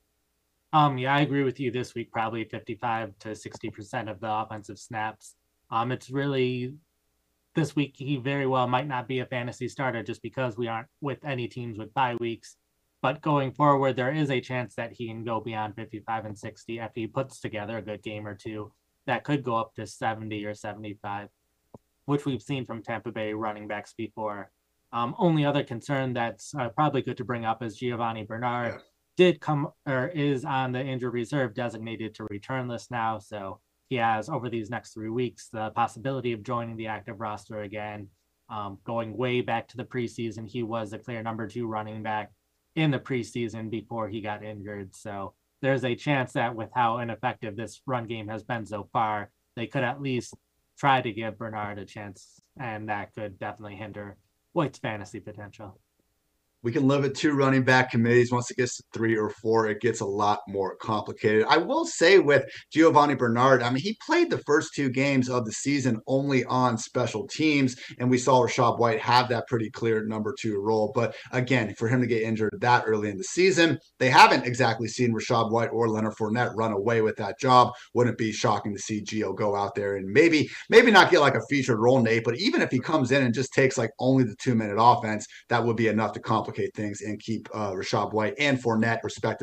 Nate? Um, yeah, I agree with you this week, probably fifty-five to sixty percent of the offensive snaps. Um, it's really this week, he very well might not be a fantasy starter just because we aren't with any teams with bye weeks. But going forward, there is a chance that he can go beyond fifty-five and sixty if he puts together a good game or two. That could go up to seventy or seventy-five, which we've seen from Tampa Bay running backs before. Um, only other concern that's uh, probably good to bring up is Giovanni Bernard. Yeah. Did come or is on the injured reserve designated to return list now. So he has, over these next three weeks, the possibility of joining the active roster again. Um, going way back to the preseason, he was the clear number two running back in the preseason before he got injured. So there's a chance that with how ineffective this run game has been so far, they could at least try to give Bernard a chance, and that could definitely hinder White's fantasy potential. We can live at two running back committees. Once it gets to three or four, it gets a lot more complicated. I will say with Giovanni Bernard, I mean, he played the first two games of the season only on special teams, and we saw Rachaad White have that pretty clear number two role. But again, for him to get injured that early in the season, they haven't exactly seen Rachaad White or Leonard Fournette run away with that job. Wouldn't it be shocking to see Gio go out there and maybe, maybe not get like a featured role, Nate, but even if he comes in and just takes like only the two-minute offense, that would be enough to complicate things and keep uh, Rachaad White and Fournette, respectively,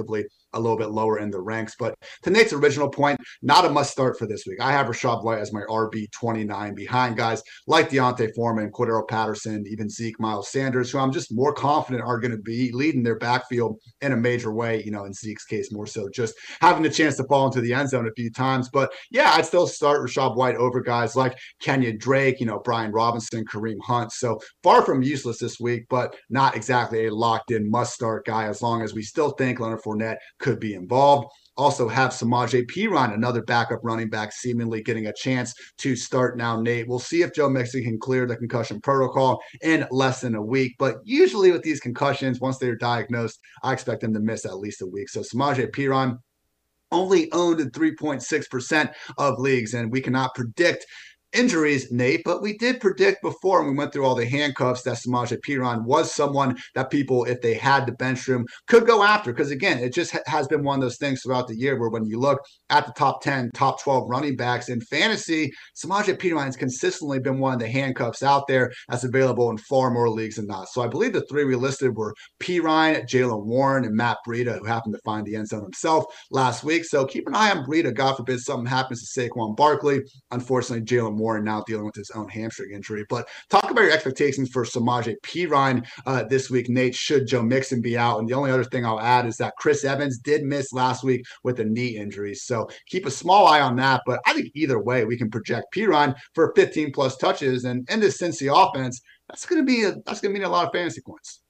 a little bit lower in the ranks. But to Nate's original point, not a must start for this week. I have Rachaad White as my R B twenty-nine behind guys like D'Onta Foreman, Cordero Patterson, even Zeke, Miles Sanders, who I'm just more confident are going to be leading their backfield in a major way, you know, in Zeke's case, more so just having the chance to fall into the end zone a few times. But yeah, I'd still start Rachaad White over guys like Kenyon Drake, you know, Brian Robinson, Kareem Hunt. So far from useless this week, but not exactly a locked in must start guy as long as we still think Leonard Fournette could be involved. Also have Samaje Perine, another backup running back, seemingly getting a chance to start now, Nate. We'll see if Joe Mixon can clear the concussion protocol in less than a week. But usually with these concussions, once they're diagnosed, I expect them to miss at least a week. So Samaje Perine only owned in three point six percent of leagues, and we cannot predict injuries, Nate, but we did predict before, and we went through all the handcuffs, that Samaje Perine was someone that people, if they had the bench room, could go after. Because again, it just ha- has been one of those things throughout the year where when you look at the top ten, top twelve running backs in fantasy, Samaje Perine has consistently been one of the handcuffs out there that's available in far more leagues than not. So I believe the three we listed were Perine, Jaylen Warren, and Matt Breida, who happened to find the end zone himself last week. So keep an eye on Breida. God forbid something happens to Saquon Barkley. Unfortunately, Jaylen Warren now dealing with his own hamstring injury. But talk about your expectations for Samaje Perine uh, this week, Nate, should Joe Mixon be out. And the only other thing I'll add is that Chris Evans did miss last week with a knee injury. So keep a small eye on that. But I think either way, we can project Perine for fifteen plus touches. And in this Cincy offense, that's going to be a, that's going to mean a lot of fantasy points.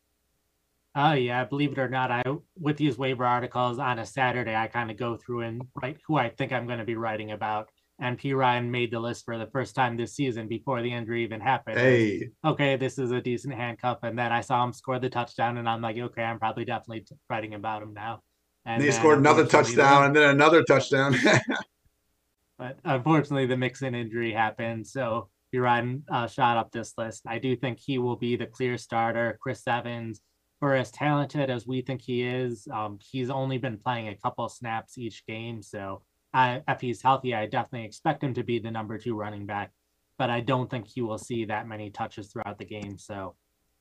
Oh yeah, believe it or not, I with these waiver articles on a Saturday, I kind of go through and write who I think I'm going to be writing about. And Perine made the list for the first time this season before the injury even happened. Hey, okay, this is a decent handcuff. And then I saw him score the touchdown, and I'm like, okay, I'm probably definitely writing about him now. And he scored another touchdown and then another touchdown. But unfortunately, the Mixon injury happened, so Perine uh, shot up this list. I do think he will be the clear starter. Chris Evans, for as talented as we think he is, um, he's only been playing a couple snaps each game, so I, if he's healthy, I definitely expect him to be the number two running back, but I don't think he will see that many touches throughout the game. So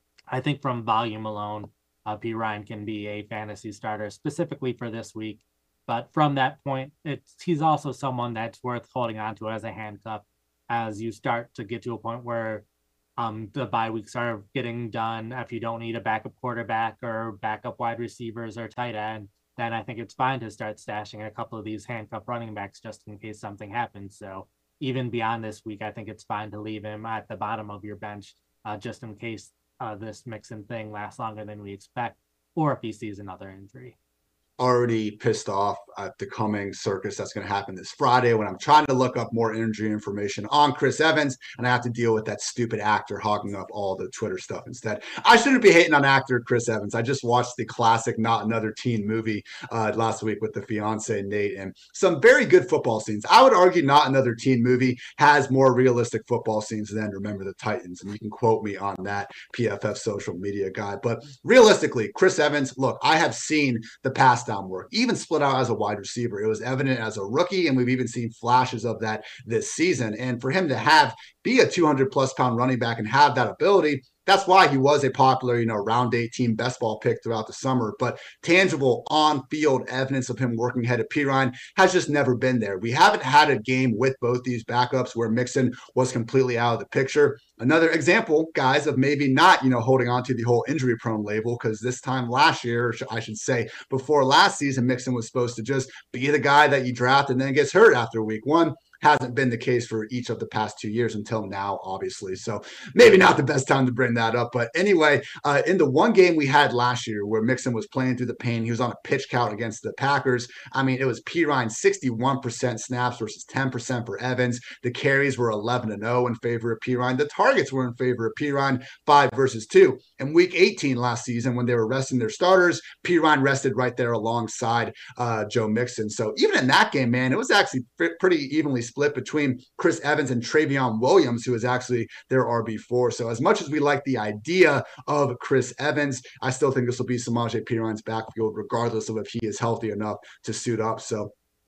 I think from volume alone, uh, Perine can be a fantasy starter specifically for this week. But from that point, it's he's also someone that's worth holding on to as a handcuff as you start to get to a point where um, the bye weeks are getting done. If you don't need a backup quarterback or backup wide receivers or tight end, then I think it's fine to start stashing a couple of these handcuff running backs just in case something happens. So even beyond this week, I think it's fine to leave him at the bottom of your bench uh, just in case uh, this Mixon thing lasts longer than we expect, or if he sees another injury. Already pissed off at the coming circus that's going to happen this Friday when I'm trying to look up more injury information on Chris Evans, and I have to deal with that stupid actor hogging up all the Twitter stuff instead. I shouldn't be hating on actor Chris Evans. I just watched the classic Not Another Teen movie uh, last week with the fiance Nate, and some very good football scenes. I would argue Not Another Teen movie has more realistic football scenes than Remember the Titans, and you can quote me on that, P F F social media guy. But realistically, Chris Evans, look, I have seen the past down work, even split out as a wide receiver. It was evident as a rookie, and we've even seen flashes of that this season. And for him to have be a two hundred plus pound running back and have that ability, that's why he was a popular, you know, round eighteen best ball pick throughout the summer. But tangible on-field evidence of him working ahead of Perine has just never been there. We haven't had a game with both these backups where Mixon was completely out of the picture. Another example, guys, of maybe not, you know, holding on to the whole injury-prone label, because this time last year, I should say before last season, Mixon was supposed to just be the guy that you draft and then gets hurt after week one. Hasn't been the case for each of the past two years until now, obviously. So maybe not the best time to bring that up. But anyway, uh, in the one game we had last year where Mixon was playing through the pain, he was on a pitch count against the Packers. I mean, it was Perine sixty-one percent snaps versus ten percent for Evans. The carries were eleven and oh in favor of Perine. The targets were in favor of Perine, five versus two. In week eighteen last season, when they were resting their starters, Perine rested right there alongside uh, Joe Mixon. So even in that game, man, it was actually pretty evenly split between Chris Evans and Travion Williams, who is actually their R B four. So as much as we like the idea of Chris Evans, I still think this will be Samaje Perine's backfield, regardless of if he is healthy enough to suit up. So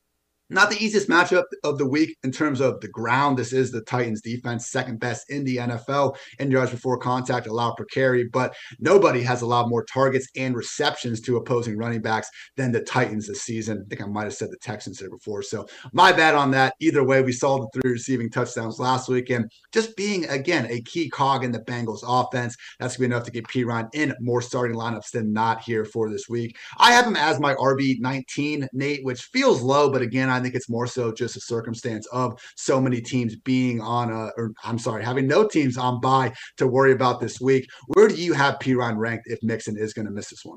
Not the easiest matchup of the week in terms of the ground. This is the Titans defense, second best in the N F L in yards before contact allowed per carry, but nobody has allowed more targets and receptions to opposing running backs than the Titans this season. I think I might have said the Texans there before. So my bad on that. Either way, we saw the three receiving touchdowns last week, and just being, again, a key cog in the Bengals offense, that's going to be enough to get Perine in more starting lineups than not here for this week. I have him as my R B nineteen, Nate, which feels low, but again, I think it's more so just a circumstance of so many teams being on a, or I'm sorry, having no teams on bye to worry about this week. Where do you have Perine ranked if Mixon is going to miss this one?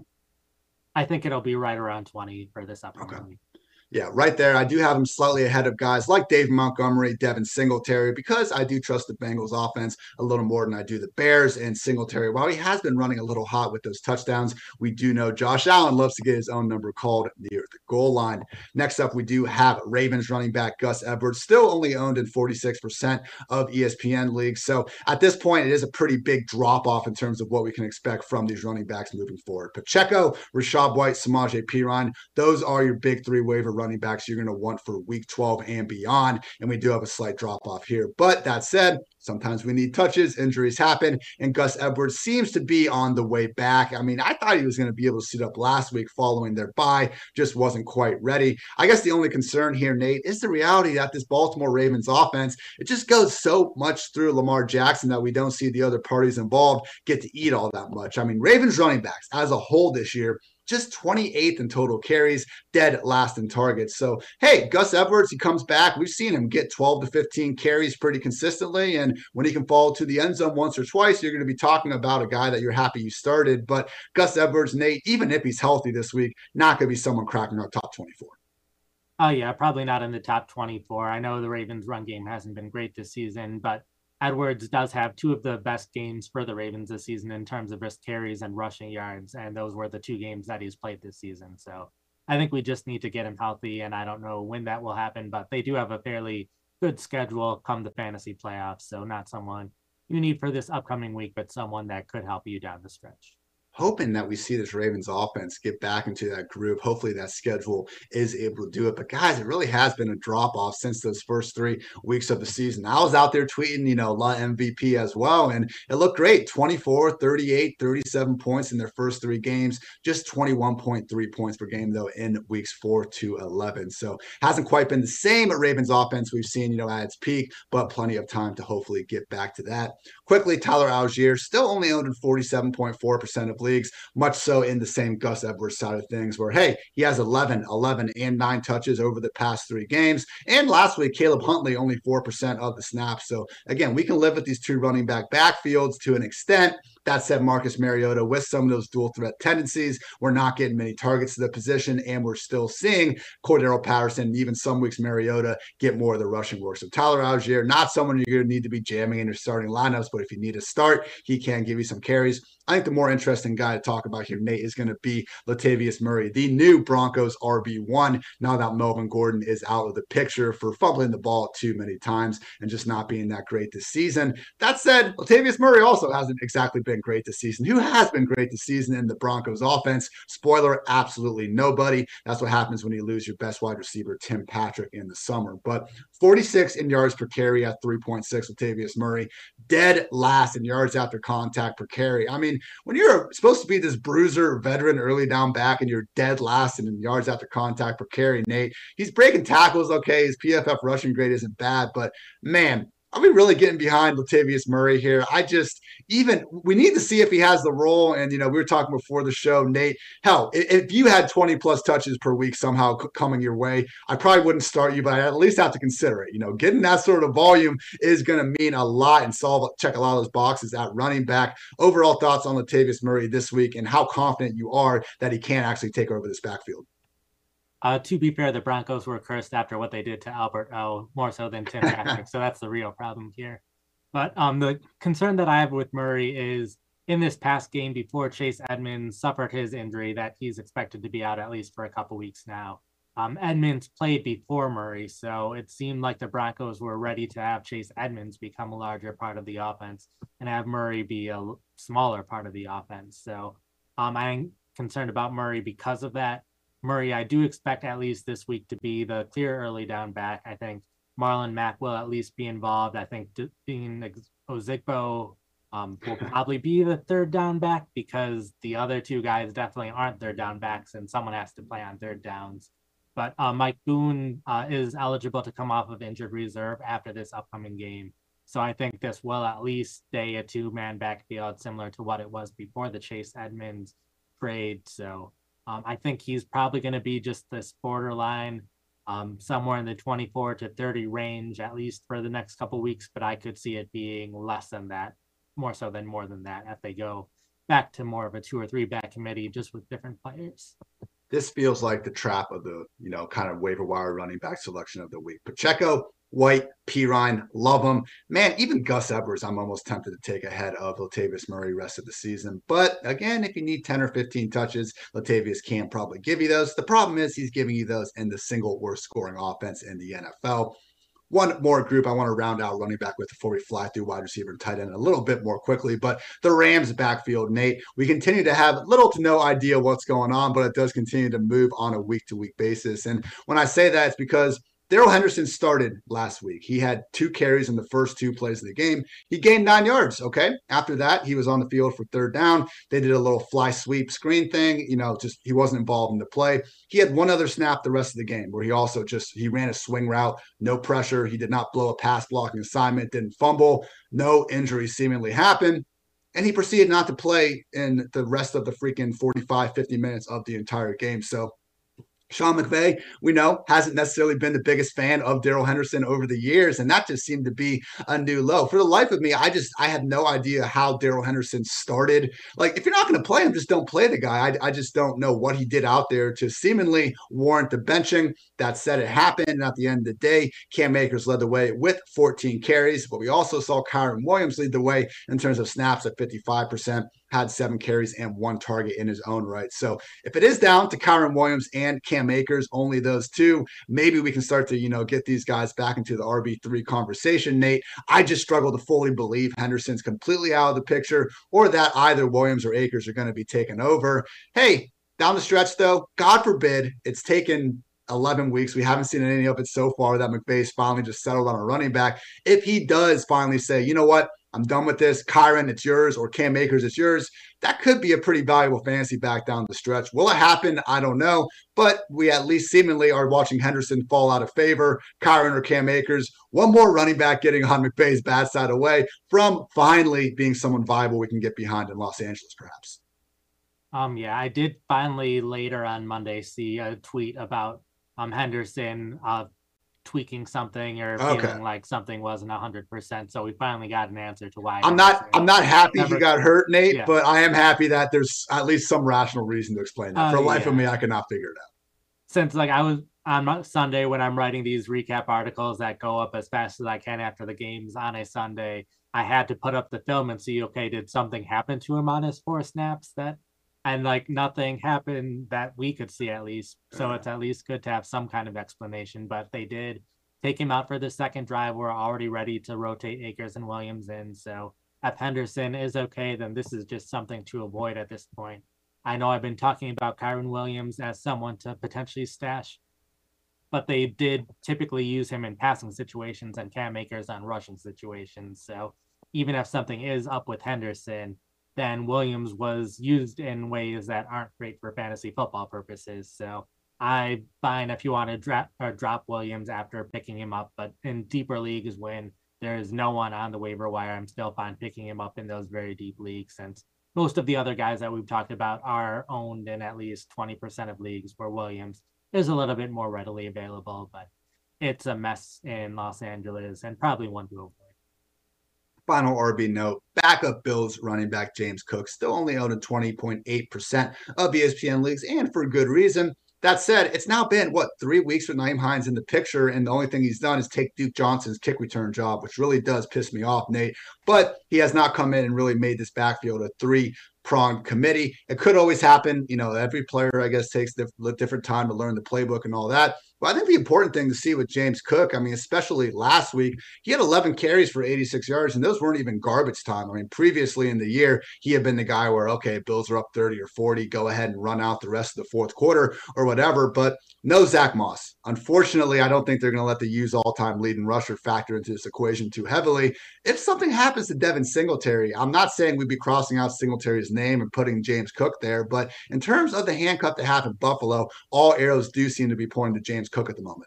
I think it'll be right around twenty for this upcoming Okay. week. Yeah, right there. I do have him slightly ahead of guys like Dave Montgomery, Devin Singletary, because I do trust the Bengals offense a little more than I do the Bears. And Singletary, while he has been running a little hot with those touchdowns, we do know Josh Allen loves to get his own number called near the goal line. Next up, we do have Ravens running back Gus Edwards, still only owned in forty-six percent of E S P N leagues. So at this point, it is a pretty big drop off in terms of what we can expect from these running backs moving forward. Pacheco, Rashad White, Samaje Perine, those are your big three waiver running backs you're going to want for week twelve and beyond. And we do have a slight drop off here. But that said, sometimes we need touches, injuries happen, and Gus Edwards seems to be on the way back. I mean, I thought he was going to be able to suit up last week following their bye, just wasn't quite ready. I guess the only concern here, Nate, is the reality that this Baltimore Ravens offense, it just goes so much through Lamar Jackson that we don't see the other parties involved get to eat all that much. I mean, Ravens running backs as a whole this year, just twenty-eighth in total carries, dead last in targets. So, hey, Gus Edwards, he comes back. We've seen him get twelve to fifteen carries pretty consistently. And when he can fall to the end zone once or twice, you're going to be talking about a guy that you're happy you started. But Gus Edwards, Nate, even if he's healthy this week, not going to be someone cracking our top twenty-four. Oh, yeah, probably not in the top twenty-four. I know the Ravens' run game hasn't been great this season, but Edwards does have two of the best games for the Ravens this season in terms of just carries and rushing yards, and those were the two games that he's played this season. So I think we just need to get him healthy, and I don't know when that will happen, but they do have a fairly good schedule come the fantasy playoffs, so not someone you need for this upcoming week, but someone that could help you down the stretch. Hoping that we see this Ravens offense get back into that groove. Hopefully that schedule is able to do it. But guys, it really has been a drop off since those first three weeks of the season. I was out there tweeting, you know, La M V P as well, and it looked great. twenty-four, thirty-eight, thirty-seven points in their first three games, just twenty-one point three points per game though in weeks four to eleven. So hasn't quite been the same Ravens offense we've seen, you know, at its peak, but plenty of time to hopefully get back to that. Quickly, Tyler Algier, still only owned in forty-seven point four percent of leagues, much so in the same Gus Edwards side of things where, hey, he has eleven, eleven, and nine touches over the past three games. And last week, Caleb Huntley, only four percent of the snaps. So again, we can live with these two running back backfields to an extent. That said, Marcus Mariota, with some of those dual threat tendencies, we're not getting many targets to the position, and we're still seeing Cordero Patterson, and even some weeks Mariota, get more of the rushing work. So Tyler Algier, not someone you're going to need to be jamming in your starting lineups, but if you need a start, he can give you some carries. I think the more interesting guy to talk about here, Nate, is going to be Latavius Murray, the new Broncos R B one, now that Melvin Gordon is out of the picture for fumbling the ball too many times and just not being that great this season. That said, Latavius Murray also hasn't exactly been great this season. Who has been great this season in the Broncos offense? Spoiler, absolutely nobody. That's what happens when you lose your best wide receiver, Tim Patrick, in the summer. But forty-six in yards per carry at three point six, Latavius Murray, dead last in yards after contact per carry. I mean, when you're supposed to be this bruiser veteran early down back and you're dead last in yards after contact per carry, Nate, he's breaking tackles. Okay, his P F F rushing grade isn't bad, but man, are we really getting behind Latavius Murray here? I just, even, we need to see if he has the role. And, you know, we were talking before the show, Nate, hell, if you had twenty plus touches per week somehow coming your way, I probably wouldn't start you, but I at least have to consider it. You know, getting that sort of volume is going to mean a lot and solve, check a lot of those boxes at running back. Overall thoughts on Latavius Murray this week and how confident you are that he can actually take over this backfield? Uh, to be fair, the Broncos were cursed after what they did to Albert O, more so than Tim Patrick. So that's the real problem here. But um, the concern that I have with Murray is in this past game before Chase Edmonds suffered his injury that he's expected to be out at least for a couple weeks now. Um, Edmonds played before Murray, so it seemed like the Broncos were ready to have Chase Edmonds become a larger part of the offense and have Murray be a smaller part of the offense. So um, I'm concerned about Murray because of that. Murray, I do expect at least this week to be the clear early down back. I think Marlon Mack will at least be involved. I think Dean Ozigbo um, will probably be the third down back because the other two guys definitely aren't third down backs, and someone has to play on third downs. But uh, Mike Boone uh, is eligible to come off of injured reserve after this upcoming game. So I think this will at least stay a two-man backfield similar to what it was before the Chase Edmonds trade. So um, I think he's probably going to be just this borderline um, somewhere in the twenty-four to thirty range, at least for the next couple weeks. But I could see it being less than that, more so than more than that, if they go back to more of a two or three back committee just with different players. This feels like the trap of the, you know, kind of waiver wire running back selection of the week. Pacheco, White, Pirine, love them. Man, even Gus Edwards, I'm almost tempted to take ahead of Latavius Murray rest of the season. But again, if you need ten or fifteen touches, Latavius can probably give you those. The problem is he's giving you those in the single worst scoring offense in the N F L. One more group I want to round out running back with before we fly through wide receiver and tight end a little bit more quickly. But the Rams backfield, Nate, we continue to have little to no idea what's going on, but it does continue to move on a week-to-week basis. And when I say that, it's because Darrell Henderson started last week. He had two carries in the first two plays of the game. He gained nine yards, okay? After that, he was on the field for third down. They did a little fly sweep screen thing. You know, just he wasn't involved in the play. He had one other snap the rest of the game where he also just, he ran a swing route, no pressure. He did not blow a pass blocking assignment, didn't fumble. No injuries seemingly happened. And he proceeded not to play in the rest of the freaking forty-five, fifty minutes of the entire game. So Sean McVay, we know, hasn't necessarily been the biggest fan of Darrell Henderson over the years, and that just seemed to be a new low. For the life of me, I just I had no idea how Darrell Henderson started. Like, if you're not going to play him, just don't play the guy. I, I just don't know what he did out there to seemingly warrant the benching. That said, it happened, and at the end of the day, Cam Akers led the way with fourteen carries, but we also saw Kyren Williams lead the way in terms of snaps at fifty-five percent. Had seven carries and one target in his own right. So if it is down to Kyren Williams and Cam Akers, only those two, maybe we can start to, you know, get these guys back into the R B three conversation, Nate. I just struggle to fully believe Henderson's completely out of the picture or that either Williams or Akers are going to be taken over. Hey, down the stretch, though, God forbid it's taken eleven weeks. We haven't seen any of it so far that McVay's finally just settled on a running back. If he does finally say, you know what, I'm done with this, Kyren, it's yours, or Cam Akers, it's yours, that could be a pretty valuable fantasy back down the stretch. Will it happen? I don't know. But we at least seemingly are watching Henderson fall out of favor. Kyren or Cam Akers, one more running back getting on McVay's bad side away from finally being someone viable we can get behind in Los Angeles, perhaps. Um, yeah, I did finally later on Monday see a tweet about um Henderson uh tweaking something or okay. feeling like something wasn't one hundred percent. So we finally got an answer to why. I'm not I'm not happy never, he got hurt, Nate, yeah. but I am happy that there's at least some rational reason to explain that. For uh, the life yeah. of me, I cannot figure it out. Since like I was on Sunday when I'm writing these recap articles that go up as fast as I can after the games on a Sunday, I had to put up the film and see, okay, did something happen to him on his four snaps that and like nothing happened that we could see at least. So it's at least good to have some kind of explanation, but they did take him out for the second drive. We're already ready to rotate Akers and Williams in. So if Henderson is okay, then this is just something to avoid at this point. I know I've been talking about Kyren Williams as someone to potentially stash, but they did typically use him in passing situations and Cam Akers on rushing situations. So even if something is up with Henderson, then Williams was used in ways that aren't great for fantasy football purposes. So I find if you want to drop or drop Williams after picking him up, but in deeper leagues when there's no one on the waiver wire, I'm still fine picking him up in those very deep leagues, since most of the other guys that we've talked about are owned in at least twenty percent of leagues, where Williams is a little bit more readily available, but it's a mess in Los Angeles and probably one to avoid. Final R B note, backup Bills running back James Cook still only owned in twenty point eight percent of E S P N leagues, and for good reason. That said, it's now been, what, three weeks with Nyheim Hines in the picture, and the only thing he's done is take Duke Johnson's kick return job, which really does piss me off, Nate. But he has not come in and really made this backfield a three pronged committee. It could always happen. You know, every player, I guess, takes a different time to learn the playbook and all that. But I think the important thing to see with James Cook, I mean, especially last week, he had eleven carries for eighty-six yards, and those weren't even garbage time. I mean, previously in the year, he had been the guy where, okay, Bills are up thirty or forty, go ahead and run out the rest of the fourth quarter or whatever. But no Zach Moss. Unfortunately, I don't think they're going to let the use all-time leading rusher factor into this equation too heavily. If something happens to Devin Singletary, I'm not saying we'd be crossing out Singletary's name and putting James Cook there, but in terms of the handcuff to have in Buffalo, all arrows do seem to be pointing to James Cook at the moment.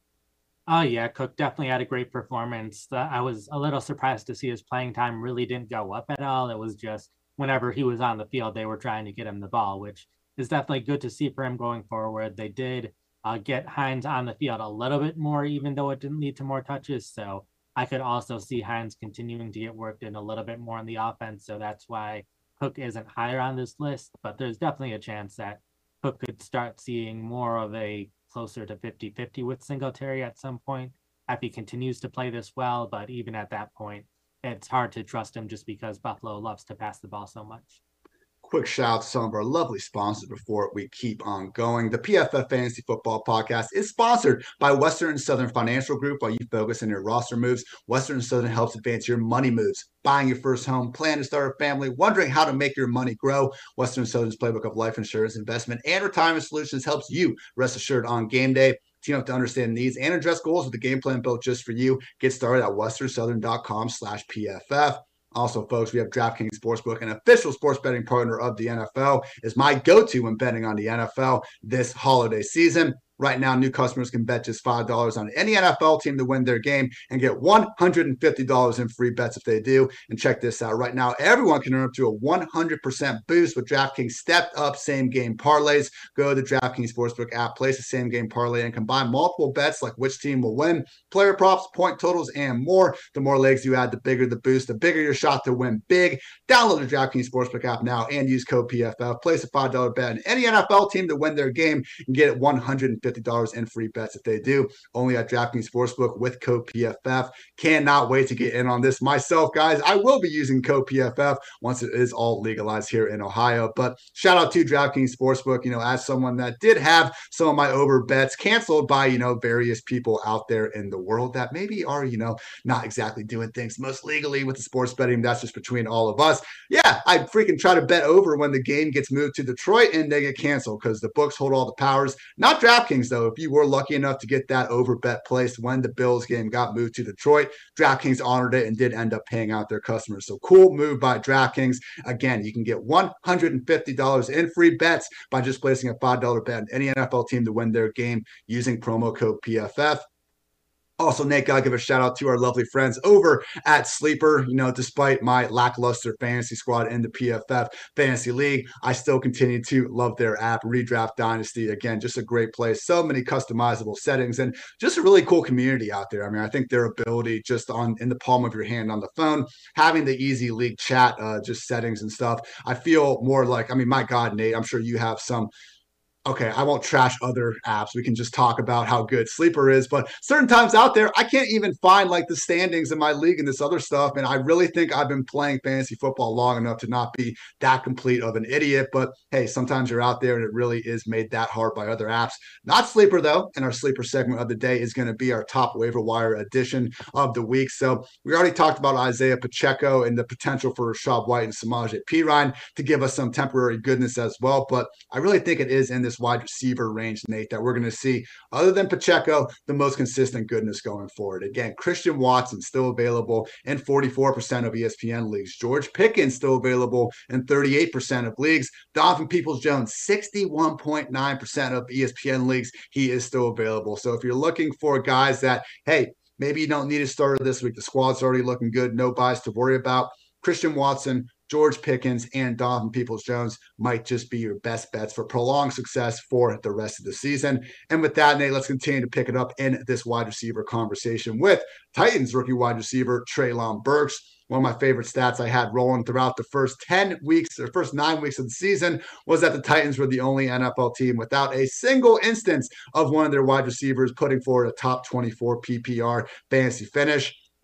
Oh, yeah, Cook definitely had a great performance. Uh, I was a little surprised to see his playing time really didn't go up at all. It was just whenever he was on the field, they were trying to get him the ball, which is definitely good to see for him going forward. They did uh, get Hines on the field a little bit more, even though it didn't lead to more touches. So I could also see Hines continuing to get worked in a little bit more in the offense. So that's why Cook isn't higher on this list. But there's definitely a chance that Cook could start seeing more of a closer to fifty-fifty with Singletary at some point if he continues to play this well. But even at that point, it's hard to trust him just because Buffalo loves to pass the ball so much. Quick shout out to some of our lovely sponsors before we keep on going. The P F F Fantasy Football Podcast is sponsored by Western and Southern Financial Group. While you focus on your roster moves, Western and Southern helps advance your money moves. Buying your first home, plan to start a family, wondering how to make your money grow. Western and Southern's playbook of life insurance, investment, and retirement solutions helps you rest assured on game day. Team up to understand needs and address goals with a game plan built just for you. Get started at western southern dot com slash P F F. Also, folks, we have DraftKings Sportsbook, an official sports betting partner of the N F L, is my go-to when betting on the N F L this holiday season. Right now, new customers can bet just five dollars on any N F L team to win their game and get one hundred fifty dollars in free bets if they do. And check this out. Right now, everyone can earn up to a one hundred percent boost with DraftKings stepped-up same-game parlays. Go to the DraftKings Sportsbook app, place a same-game parlay, and combine multiple bets like which team will win, player props, point totals, and more. The more legs you add, the bigger the boost, the bigger your shot to win big. Download the DraftKings Sportsbook app now and use code P F F. Place a five dollars bet on any N F L team to win their game and get one hundred fifty dollars in free bets if they do. Only at DraftKings Sportsbook with code P F F. Cannot wait to get in on this myself, guys. I will be using code P F F once it is all legalized here in Ohio. But shout out to DraftKings Sportsbook, you know, as someone that did have some of my over bets canceled by, you know, various people out there in the world that maybe are, you know, not exactly doing things most legally with the sports betting. That's just between all of us. Yeah, I freaking try to bet over when the game gets moved to Detroit and they get canceled because the books hold all the powers. Not DraftKings, though. If you were lucky enough to get that over bet placed when the Bills game got moved to Detroit, DraftKings honored it and did end up paying out their customers. So cool move by DraftKings. Again, you can get one hundred fifty dollars in free bets by just placing a five dollars bet on any N F L team to win their game using promo code P F F. Also, Nate, gotta give a shout out to our lovely friends over at Sleeper. You know, despite my lackluster fantasy squad in the P F F Fantasy League, I still continue to love their app, Redraft Dynasty. Again, just a great place. So many customizable settings and just a really cool community out there. I mean, I think their ability just on in the palm of your hand on the phone, having the easy league chat, uh, just settings and stuff. I feel more like, I mean, my God, Nate, I'm sure you have some. Okay, I won't trash other apps. We can just talk about how good Sleeper is. But certain times out there, I can't even find like the standings in my league and this other stuff. And I really think I've been playing fantasy football long enough to not be that complete of an idiot. But hey, sometimes you're out there and it really is made that hard by other apps. Not Sleeper, though. And our Sleeper segment of the day is going to be our top waiver wire edition of the week. So we already talked about Isaiah Pacheco and the potential for Rachaad White and Samaje Perine to give us some temporary goodness as well. But I really think it is in this wide receiver range, Nate, that we're going to see, other than Pacheco, the most consistent goodness going forward. Again, Christian Watson still available in forty-four percent of E S P N leagues. George Pickens still available in thirty-eight percent of leagues. Donovan Peoples-Jones, sixty-one point nine percent of E S P N leagues, he is still available. So if you're looking for guys that, hey, maybe you don't need a starter this week, the squad's already looking good, no buys to worry about, Christian Watson, George Pickens, and Donovan Peoples-Jones might just be your best bets for prolonged success for the rest of the season. And with that, Nate, let's continue to pick it up in this wide receiver conversation with Titans rookie wide receiver Treylon Burks. One of my favorite stats I had rolling throughout the first ten weeks, or first nine weeks of the season, was that the Titans were the only N F L team without a single instance of one of their wide receivers putting forward a top twenty-four P P R fantasy finish.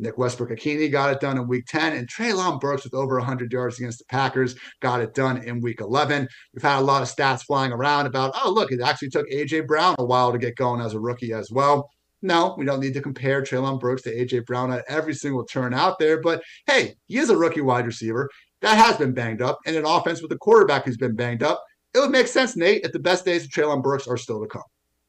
Nick Westbrook-Akini got it done in week ten, and Treylon Burks with over one hundred yards against the Packers got it done in week eleven. We've had a lot of stats flying around about, oh, look, it actually took A J Brown a while to get going as a rookie as well. No, we don't need to compare Treylon Burks to A J Brown at every single turn out there, but hey, he is a rookie wide receiver that has been banged up, and an offense with a quarterback who's been banged up. It would make sense, Nate, if the best days of Treylon Burks are still to come.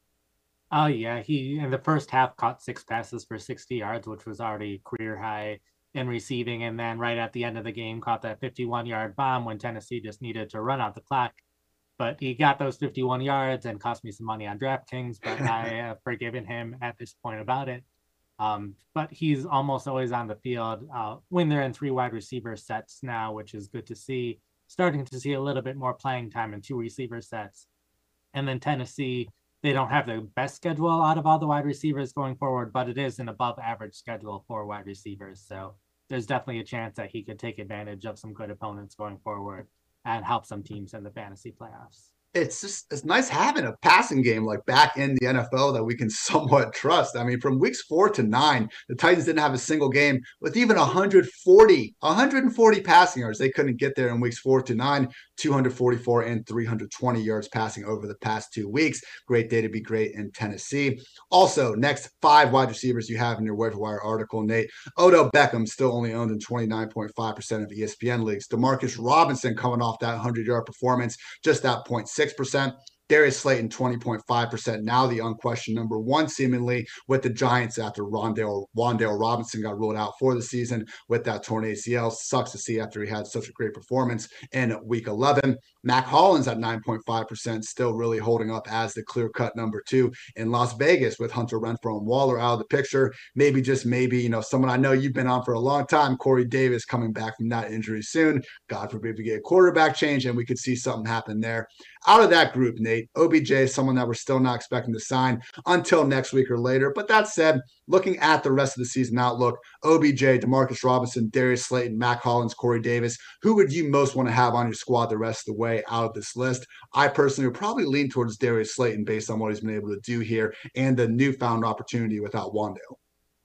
Oh, yeah. He, in the first half, caught six passes for sixty yards, which was already career high in receiving. And then right at the end of the game, caught that fifty-one-yard bomb when Tennessee just needed to run out the clock. But he got those fifty-one yards and cost me some money on DraftKings, but I have forgiven him at this point about it. Um, but he's almost always on the field uh, when they're in three wide receiver sets now, which is good to see. Starting to see a little bit more playing time in two receiver sets. And then Tennessee, they don't have the best schedule out of all the wide receivers going forward, but it is an above average schedule for wide receivers. So there's definitely a chance that he could take advantage of some good opponents going forward and help some teams in the fantasy playoffs. It's just it's nice having a passing game like back in the N F L that we can somewhat trust. I mean, from weeks four to nine, the Titans didn't have a single game with even one hundred forty, one hundred forty passing yards. They couldn't get there in weeks four to nine, two hundred forty-four and three hundred twenty yards passing over the past two weeks. Great day to be great in Tennessee. Also, next five wide receivers you have in your waiver wire article, Nate. Odell Beckham still only owned in twenty-nine point five percent of E S P N leagues. Demarcus Robinson coming off that hundred-yard performance, just that zero point six percent. Darius Slayton, twenty point five percent. Now the unquestioned number one, seemingly, with the Giants after Rondale, Wan'Dale Robinson got ruled out for the season with that torn A C L. Sucks to see after he had such a great performance in week eleven. Mac Hollins at nine point five percent, still really holding up as the clear-cut number two in Las Vegas with Hunter Renfrow and Waller out of the picture. Maybe, just maybe, you know, someone I know you've been on for a long time, Corey Davis, coming back from that injury soon. God forbid we get a quarterback change and we could see something happen there. Out of that group, Nate, O B J is someone that we're still not expecting to sign until next week or later. But that said, looking at the rest of the season outlook, O B J, Demarcus Robinson, Darius Slayton, Mac Hollins, Corey Davis, who would you most want to have on your squad the rest of the way out of this list? I personally would probably lean towards Darius Slayton based on what he's been able to do here and the newfound opportunity without Wan'Dale.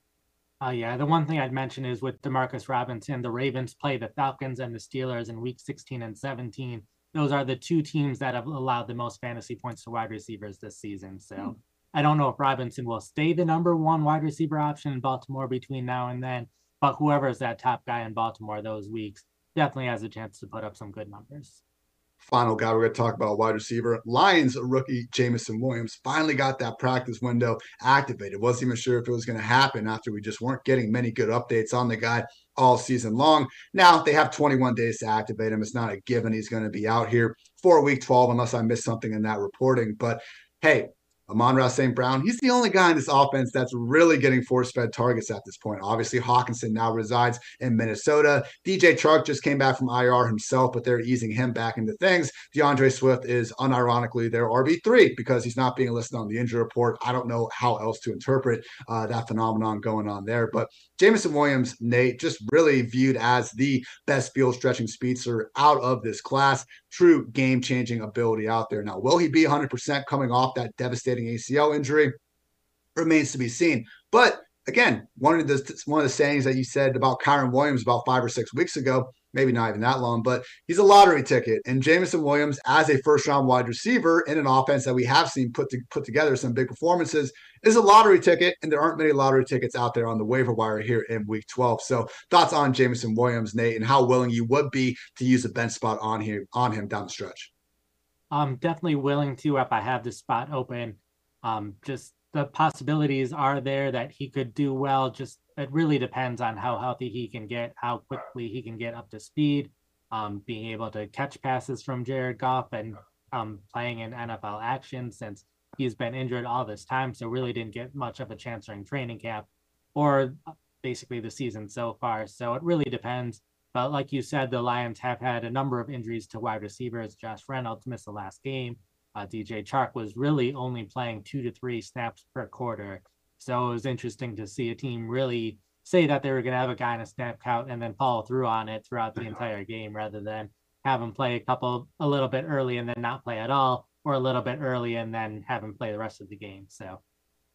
Oh, yeah. The one thing I'd mention is with Demarcus Robinson, the Ravens play the Falcons and the Steelers in week sixteen and seventeen. Those are the two teams that have allowed the most fantasy points to wide receivers this season. So hmm. I don't know if Robinson will stay the number one wide receiver option in Baltimore between now and then, but whoever is that top guy in Baltimore those weeks definitely has a chance to put up some good numbers. Final guy we're going to talk about, wide receiver. Lions rookie Jameson Williams finally got that practice window activated. Wasn't even sure if it was going to happen after we just weren't getting many good updates on the guy all season long. Now they have twenty-one days to activate him. It's not a given he's going to be out here for week twelve unless I missed something in that reporting. But hey, Amon-Ra Saint Brown, he's the only guy in this offense that's really getting force-fed targets at this point. Obviously, Hawkinson now resides in Minnesota. D J Chark just came back from I R himself, but they're easing him back into things. DeAndre Swift is unironically their R B three because he's not being listed on the injury report. I don't know how else to interpret uh, that phenomenon going on there. But Jameson Williams, Nate, just really viewed as the best field-stretching speedster out of this class. True game-changing ability out there. Now, will he be one hundred percent coming off that devastating A C L injury? Remains to be seen. But again, one of the one of the sayings that you said about Kyren Williams about five or six weeks ago, maybe not even that long, but he's a lottery ticket. And Jameson Williams, as a first-round wide receiver in an offense that we have seen put to, put together some big performances, is a lottery ticket, and there aren't many lottery tickets out there on the waiver wire here in week twelve. So thoughts on Jameson Williams, Nate, and how willing you would be to use a bench spot on here on him down the stretch? I'm definitely willing to if I have the spot open. Um, just the possibilities are there that he could do well. Just it really depends on how healthy he can get, how quickly he can get up to speed, um, being able to catch passes from Jared Goff and um, playing in N F L action since he's been injured all this time. So really didn't get much of a chance during training camp or basically the season so far. So it really depends. But like you said, the Lions have had a number of injuries to wide receivers. Josh Reynolds missed the last game. Uh, D J Chark was really only playing two to three snaps per quarter. So it was interesting to see a team really say that they were going to have a guy in a snap count and then follow through on it throughout the entire game rather than have him play a couple a little bit early and then not play at all, or a little bit early and then have him play the rest of the game. So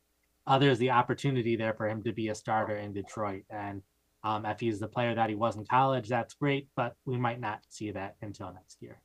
uh, there's the opportunity there for him to be a starter in Detroit. And um, if he's the player that he was in college, that's great, but we might not see that until next year.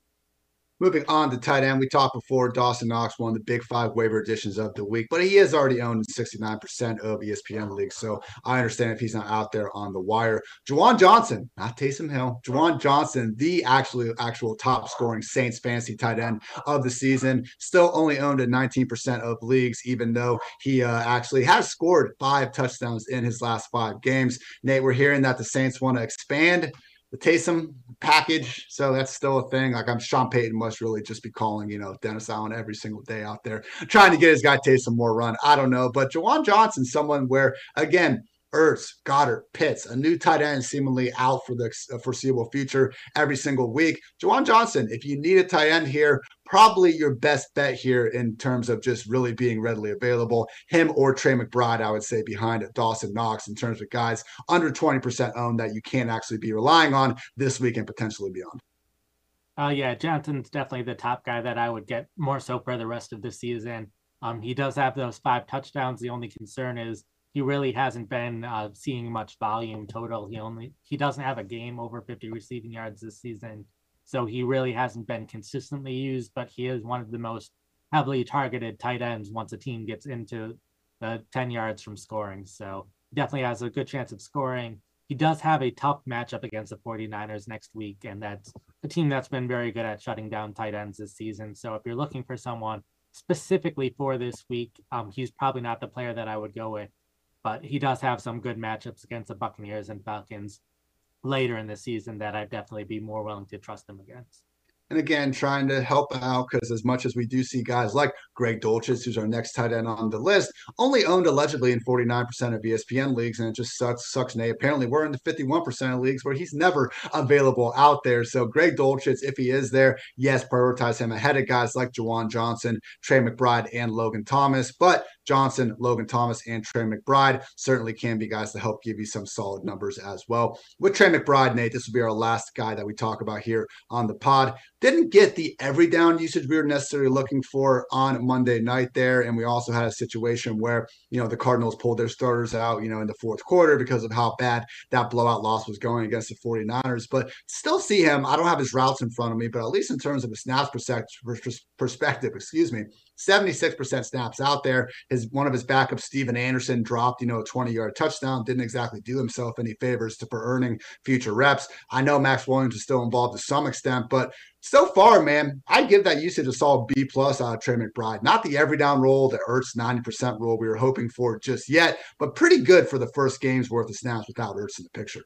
Moving on to tight end, we talked before Dawson Knox, one of the big five waiver additions of the week, but he is already owned in sixty-nine percent of E S P N leagues, so I understand if he's not out there on the wire. Juwan Johnson, not Taysom Hill, Juwan Johnson, the actually actual top scoring Saints fantasy tight end of the season, still only owned in nineteen percent of leagues, even though he uh, actually has scored five touchdowns in his last five games. Nate, we're hearing that the Saints want to expand the Taysom package. So that's still a thing. Like I'm Sean Payton must really just be calling, you know, Dennis Allen every single day out there trying to get his guy Taysom more run. I don't know. But Juwan Johnson, someone where, again, Ertz, Goddard, Pitts, a new tight end seemingly out for the foreseeable future every single week. Juwan Johnson, if you need a tight end here, probably your best bet here in terms of just really being readily available. Him or Trey McBride, I would say, behind Dawson Knox in terms of guys under twenty percent owned that you can't actually be relying on this week and potentially beyond. Oh, uh, yeah, Johnson's definitely the top guy that I would get more so for the rest of the season. Um, he does have those five touchdowns. The only concern is he really hasn't been uh, seeing much volume total. He only he doesn't have a game over fifty receiving yards this season, so he really hasn't been consistently used. But he is one of the most heavily targeted tight ends once a team gets into the ten yards from scoring. So definitely has a good chance of scoring. He does have a tough matchup against the 49ers next week, and that's a team that's been very good at shutting down tight ends this season. So if you're looking for someone specifically for this week, um, he's probably not the player that I would go with. But he does have some good matchups against the Buccaneers and Falcons later in the season that I'd definitely be more willing to trust him against. And again, trying to help out because as much as we do see guys like Greg Dulcich, who's our next tight end on the list, only owned allegedly in forty-nine percent of E S P N leagues, and it just sucks, sucks. Nate. Apparently, we're in the fifty-one percent of leagues where he's never available out there. So Greg Dulcich, if he is there, yes, prioritize him ahead of guys like Juwan Johnson, Trey McBride, and Logan Thomas. But Johnson, Logan Thomas, and Trey McBride certainly can be guys to help give you some solid numbers as well. With Trey McBride, Nate, this will be our last guy that we talk about here on the pod. Didn't get the every down usage we were necessarily looking for on Monday night there. And we also had a situation where, you know, the Cardinals pulled their starters out, you know, in the fourth quarter because of how bad that blowout loss was going against the 49ers. But still see him. I don't have his routes in front of me, but at least in terms of a snaps perspective, excuse me, seventy-six percent snaps out there. His one of his backups, Steven Anderson, dropped, you know, a twenty-yard touchdown. Didn't exactly do himself any favors to for earning future reps. I know Max Williams is still involved to some extent, but so far, man, I give that usage a solid B plus out of Trey McBride. Not the every down role, the Ertz ninety percent role we were hoping for just yet, but pretty good for the first game's worth of snaps without Ertz in the picture.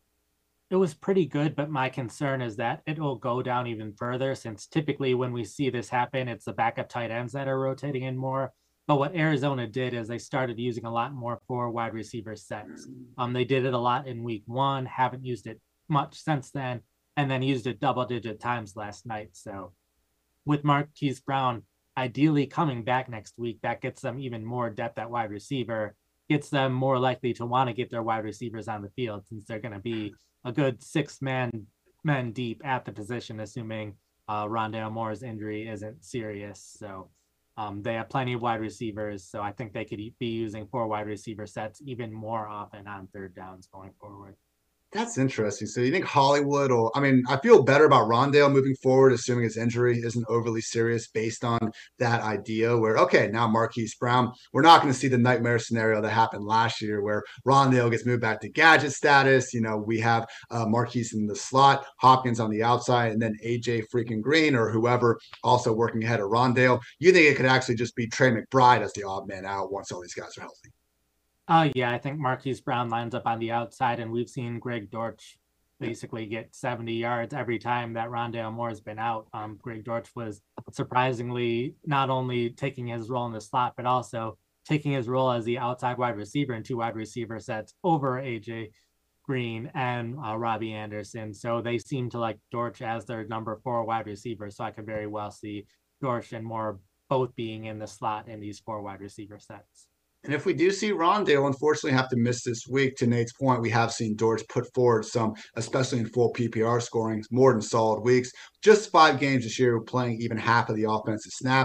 It was pretty good, but my concern is that it will go down even further since typically when we see this happen, it's the backup tight ends that are rotating in more. But what Arizona did is they started using a lot more four wide receiver sets. Um, they did it a lot in week one, haven't used it much since then, and then used it double digit times last night. So with Marquise Brown ideally coming back next week, that gets them even more depth at wide receiver, gets them more likely to want to get their wide receivers on the field since they're going to be a good six man men deep at the position, assuming uh, Rondale Moore's injury isn't serious. So um, they have plenty of wide receivers. So I think they could be using four wide receiver sets even more often on third downs going forward. That's interesting. So you think Hollywood or, I mean, I feel better about Rondale moving forward, assuming his injury isn't overly serious based on that idea where, okay, now Marquise Brown, we're not going to see the nightmare scenario that happened last year where Rondale gets moved back to gadget status. You know, we have uh, Marquise in the slot, Hopkins on the outside, and then A J freaking Green or whoever also working ahead of Rondale. You think it could actually just be Trey McBride as the odd man out once all these guys are healthy? Uh, yeah, I think Marquise Brown lines up on the outside, and we've seen Greg Dortch basically get seventy yards every time that Rondale Moore has been out. Um, Greg Dortch was surprisingly not only taking his role in the slot, but also taking his role as the outside wide receiver in two wide receiver sets over A J Green and uh, Robbie Anderson. So they seem to like Dortch as their number four wide receiver. So I could very well see Dortch and Moore both being in the slot in these four wide receiver sets. And if we do see Rondale, unfortunately, have to miss this week, to Nate's point, we have seen Dortch put forward some, especially in full P P R scoring, more than solid weeks. Just five games this year, playing even half of the offensive snaps.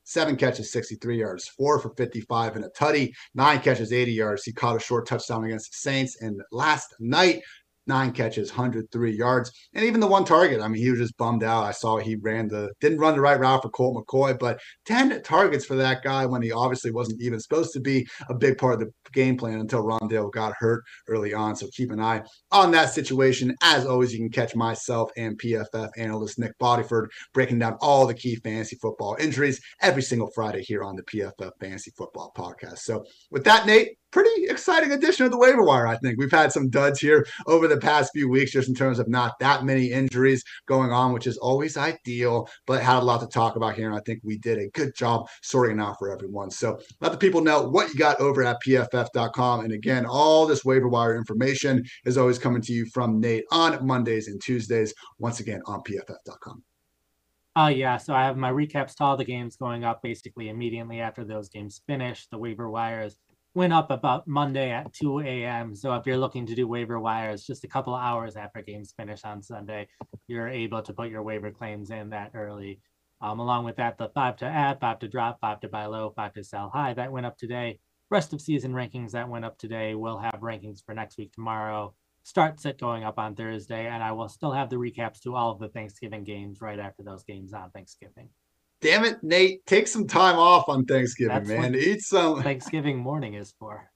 seven catches, sixty-three yards, four for fifty-five and a tutty, nine catches, eighty yards. He caught a short touchdown against the Saints. And last night, nine catches, one hundred three yards, and even the one target. I mean, he was just bummed out. I saw he ran the, didn't run the right route for Colt McCoy, but ten targets for that guy when he obviously wasn't even supposed to be a big part of the game plan until Rondale got hurt early on. So keep an eye on that situation. As always, you can catch myself and P F F analyst Nick Bodyford breaking down all the key fantasy football injuries every single Friday here on the P F F Fantasy Football Podcast. So with that, Nate, pretty exciting addition of the waiver wire, I think. We've had some duds here over the past few weeks just in terms of not that many injuries going on, which is always ideal, but had a lot to talk about here, and I think we did a good job sorting it out for everyone. So let the people know what you got over at P F F dot com. And again, all this waiver wire information is always coming to you from Nate on Mondays and Tuesdays, once again on P F F dot com. Oh, uh, yeah. So I have my recaps to all the games going up basically immediately after those games finish. The waiver wires went up about Monday at two a.m. So if you're looking to do waiver wires just a couple of hours after games finish on Sunday, you're able to put your waiver claims in that early. Um, along with that, the five to add, five to drop, five to buy low, five to sell high, that went up today. Rest of season rankings that went up today. We'll have rankings for next week tomorrow. Start set going up on Thursday, and I will still have the recaps to all of the Thanksgiving games right after those games on Thanksgiving. Damn it, Nate, take some time off on Thanksgiving, That's man. Eat some. Thanksgiving morning is for.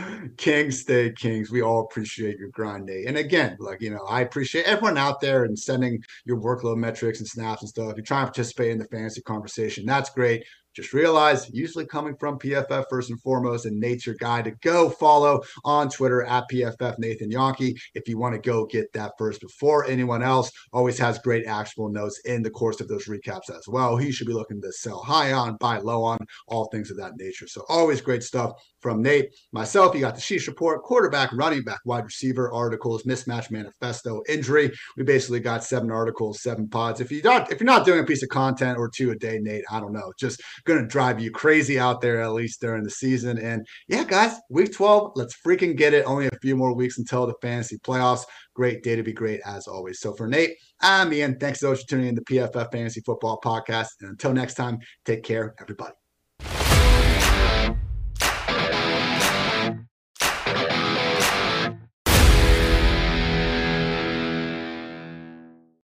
Kings stay kings. We all appreciate your grind, Nate. And again, like, you know, I appreciate everyone out there and sending your workload metrics and snaps and stuff. If you're trying to participate in the fantasy conversation, that's great. Just realize, usually coming from P F F first and foremost, and Nate's your guy to go follow on Twitter at P F F Nathan Yonke. If you want to go get that first before anyone else, always has great actionable notes in the course of those recaps as well. He should be looking to sell high on, buy low on, all things of that nature. So always great stuff from Nate. Myself, you got the Sheesh Report, quarterback, running back, wide receiver articles, mismatch manifesto, injury. We basically got seven articles, seven pods. If you're not, if you're not doing a piece of content or two a day, Nate, I don't know, just going to drive you crazy out there, at least during the season. And yeah, guys, week twelve, let's freaking get it. Only a few more weeks until the fantasy playoffs. Great day to be great as always. So for Nate, I'm Ian. Thanks so much for tuning in to P F F Fantasy Football Podcast. And until next time, take care, everybody.